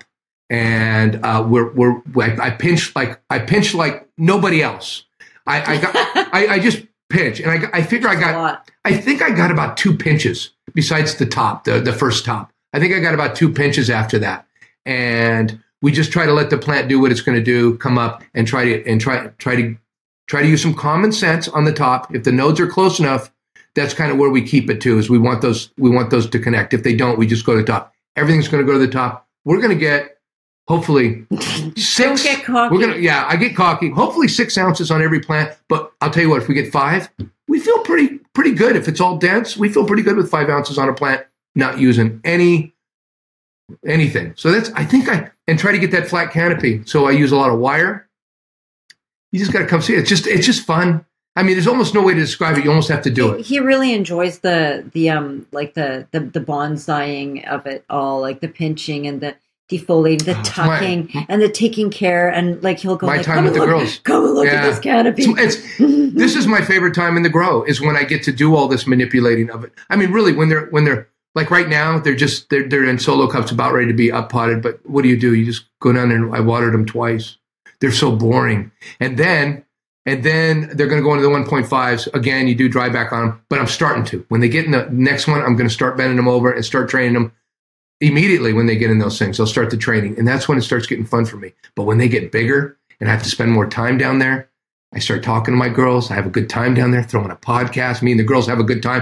and uh, we're we're I, I pinch like I pinch like nobody else. I, I got I, I just pinch, and I I figure I got I think I got about two pinches besides the top, the the first top. I think I got about two pinches after that, and we just try to let the plant do what it's going to do, come up and try to and try try to try to use some common sense on the top. If the nodes are close enough, that's kind of where we keep it to. Is we want those we want those to connect. If they don't, we just go to the top. Everything's going to go to the top. We're going to get hopefully six. Don't get cocky. We're gonna yeah, I get cocky. Hopefully six ounces on every plant. But I'll tell you what, if we get five, we feel pretty pretty good. If it's all dense, we feel pretty good with five ounces on a plant, not using any anything. So that's I think I and try to get that flat canopy. So I use a lot of wire. You just got to come see it. It's just it's just fun. I mean, there's almost no way to describe it. You almost have to do it. He really enjoys the the um like the the, the bonsaiing of it all, like the pinching and the defoliating, the tucking, my, and the taking care, and like he'll go. My like, time with the look, girls. Come and look yeah. at this canopy. It's, it's, this is my favorite time in the grow is when I get to do all this manipulating of it. I mean, really, when they're when they're like right now, they're just they're they're in solo cups, about ready to be up potted. But what do you do? You just go down there and I watered them twice. They're so boring, and then. And then they're going to go into the one point fives. Again, you do dry back on them, but I'm starting to. When they get in the next one, I'm going to start bending them over and start training them immediately when they get in those things. I'll start the training, and that's when it starts getting fun for me. But when they get bigger and I have to spend more time down there, I start talking to my girls. I have a good time down there, throwing a podcast. Me and the girls have a good time.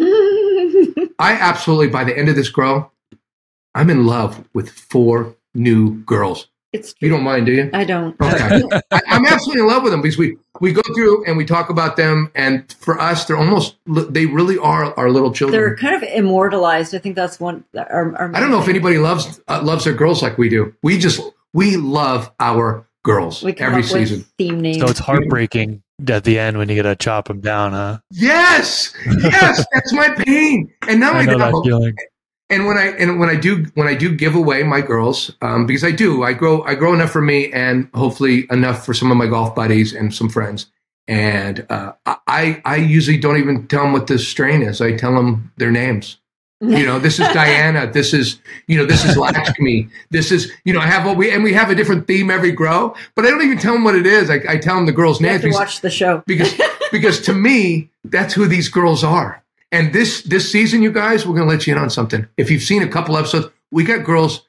I absolutely, by the end of this grow, I'm in love with four new girls. It's true. You don't mind, do you? I don't. Okay. I, I'm absolutely in love with them because we, we go through and we talk about them. And for us, they're almost, they really are our little children. They're kind of immortalized. I think that's one. Our, our I don't know if anybody loves uh, loves their girls like we do. We just, we love our girls we come every up season. With theme names. So it's heartbreaking at the end when you got to chop them down, huh? Yes. Yes. That's my pain. And not I only know that, that feeling. And when I and when I do when I do give away my girls, um, because I do, I grow I grow enough for me and hopefully enough for some of my golf buddies and some friends. And uh, I I usually don't even tell them what this strain is. I tell them their names. You know, this is Diana. This is you know this is Lakshmi. This is you know I have what we and we have a different theme every grow, but I don't even tell them what it is. I, I tell them the girls' you names. Have to watch the show because because to me that's who these girls are. And this this season, you guys, we're going to let you in on something. If you've seen a couple episodes, we got girls,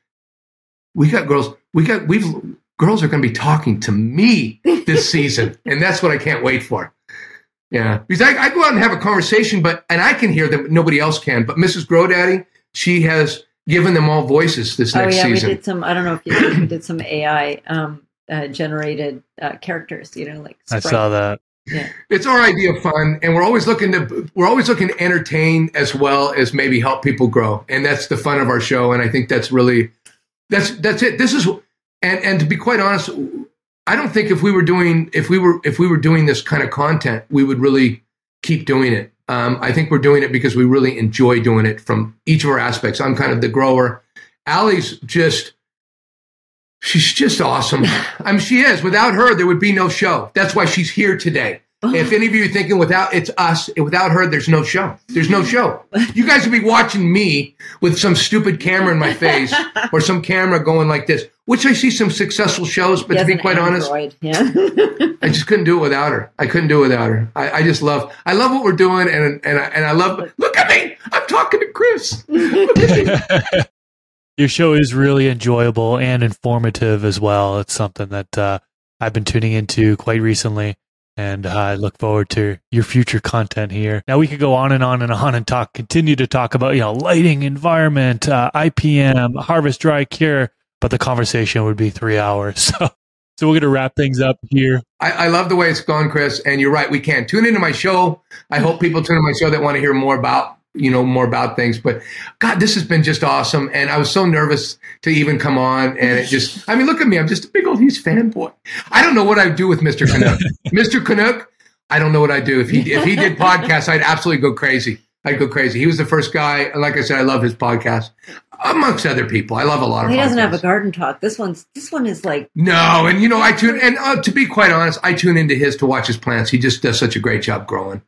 we got girls, we got we've girls are going to be talking to me this season, and that's what I can't wait for. Yeah, because I, I go out and have a conversation, but and I can hear them, but nobody else can. But Missus Grodaddy, she has given them all voices this oh, next yeah, season. We did some. I don't know if you we did some A I um, uh, generated uh, characters. You know, like Sprite. I saw that. Yeah. It's our idea of fun, and we're always looking to we're always looking to entertain as well as maybe help people grow, and that's the fun of our show. And I think that's really that's that's it. This is and and to be quite honest, I don't think if we were doing if we were if we were doing this kind of content, we would really keep doing it. Um, I think we're doing it because we really enjoy doing it from each of our aspects. I'm kind of the grower. Allie's just. She's just awesome. I mean, she is. Without her, there would be no show. That's why she's here today. Oh. If any of you are thinking without it's us, without her, there's no show. There's no show. You guys would be watching me with some stupid camera in my face or some camera going like this, which I see some successful shows, but to be quite honest, yeah. I just couldn't do it without her. I couldn't do it without her. I, I just love, I love what we're doing. And, and, I, and I love, look at me. I'm talking to Chris. Look at me. Your show is really enjoyable and informative as well. It's something that uh, I've been tuning into quite recently, and uh, I look forward to your future content here. Now, we could go on and on and on and talk, continue to talk about you know lighting, environment, uh, I P M, harvest, dry, cure, but the conversation would be three hours. So, so we're going to wrap things up here. I, I love the way it's gone, Chris, and you're right. We can tune into my show. I hope people tune into my show that want to hear more about. you know, more about things, but God, this has been just awesome. And I was so nervous to even come on. And it just, I mean, look at me. I'm just a big old huge fanboy. I don't know what I'd do with Mister Canuck. Mister Canuck, I don't know what I'd do. If he, if he did podcasts, I'd absolutely go crazy. I'd go crazy. He was the first guy. And like I said, I love his podcast amongst other people. I love a lot of He podcasts. doesn't have a garden talk. This one's, this one is like. No. And you know, I tune, and uh, to be quite honest, I tune into his to watch his plants. He just does such a great job growing.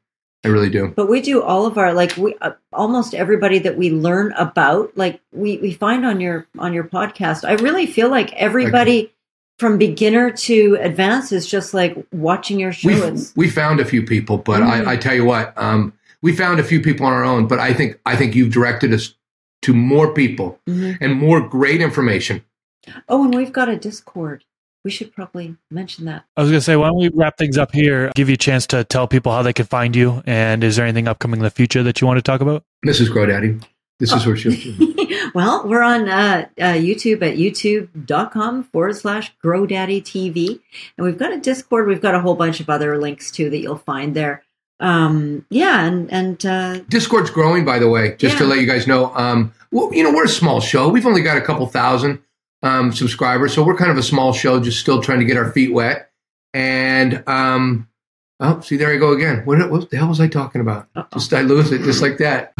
I really do. But we do all of our, like, we uh, almost everybody that we learn about, like we, we find on your on your podcast. I really feel like everybody okay. from beginner to advanced is just like watching your show. We've, we found a few people, but mm-hmm. I, I tell you what, um, we found a few people on our own. But I think I think you've directed us to more people mm-hmm. and more great information. Oh, and we've got a Discord. We should probably mention that. I was going to say, why don't we wrap things up here, give you a chance to tell people how they can find you, and is there anything upcoming in the future that you want to talk about? Missus GrowDaddy. This oh. is where she Well, we're on uh, uh, YouTube at youtube.com forward slash GrowDaddy TV. And we've got a Discord. We've got a whole bunch of other links, too, that you'll find there. Um, yeah, and... and uh, Discord's growing, by the way, just yeah. to let you guys know. Um, well, you know, we're a small show. We've only got a couple thousand. Um, subscribers. So we're kind of a small show, just still trying to get our feet wet. And, um, oh, see, there I go again. What, what the hell was I talking about? Uh-oh. Just I lose it just like that.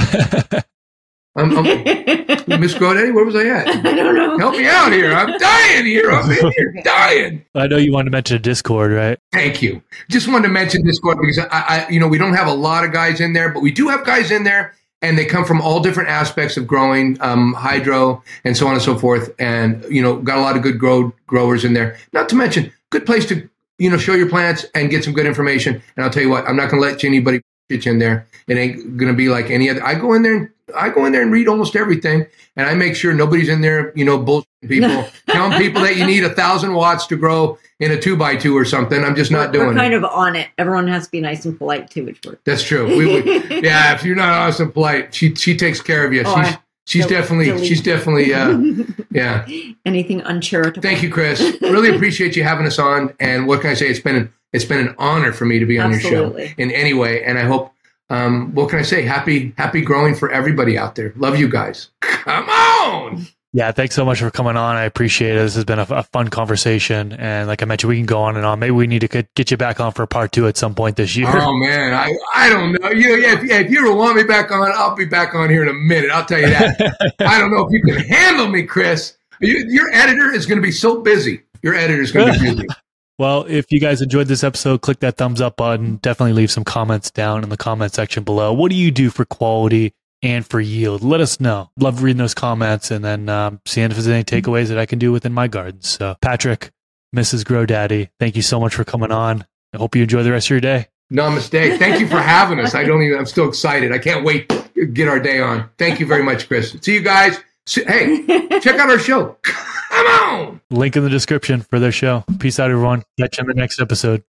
I'm, I'm Miss GrowDaddy, where was I at? I don't know. Help me out here. I'm dying here. I'm in here dying. I know you wanted to mention Discord, right? Thank you. Just wanted to mention Discord because I, I, you know, we don't have a lot of guys in there, but we do have guys in there. And they come from all different aspects of growing, um, hydro, and so on and so forth. And, you know, got a lot of good grow growers in there. Not to mention, good place to, you know, show your plants and get some good information. And I'll tell you what, I'm not going to let anybody get you in there. It ain't going to be like any other. I go in there and I go in there and read almost everything. And I make sure nobody's in there, you know, bullshitting people, telling people that you need a thousand watts to grow in a two by two or something. I'm just not we're, doing we're kind it. of on it. Everyone has to be nice and polite too, which works. That's true. We, we, yeah, if you're not honest and polite, she she takes care of you. Oh, she's she's delete, definitely delete. she's definitely uh, yeah. Anything uncharitable. Thank you, Chris. Really appreciate you having us on. And what can I say? It's been an, it's been an honor for me to be on Absolutely. your show in any way. And I hope. Um, what can I say? Happy happy growing for everybody out there. Love you guys. Come on. Yeah, thanks so much for coming on. I appreciate it. This has been a, a fun conversation. And like I mentioned, we can go on and on. Maybe we need to get, get you back on for part two at some point this year. Oh, man. I, I don't know. You know, yeah, if, yeah, if you ever want me back on, I'll be back on here in a minute. I'll tell you that. I don't know if you can handle me, Chris. You, your editor is going to be so busy. Your editor is going to be busy. Well, if you guys enjoyed this episode, click that thumbs up button. Definitely leave some comments down in the comment section below. What do you do for quality and for yield? Let us know. Love reading those comments and then um, seeing if there's any takeaways that I can do within my garden. So, Patrick, Missus GrowDaddy, thank you so much for coming on. I hope you enjoy the rest of your day. Namaste. Thank you for having us. I don't even. I'm still excited. I can't wait to get our day on. Thank you very much, Chris. See you guys. Hey, check out our show. Come on. Link in the description for their show. Peace out, everyone. Catch you in the next episode.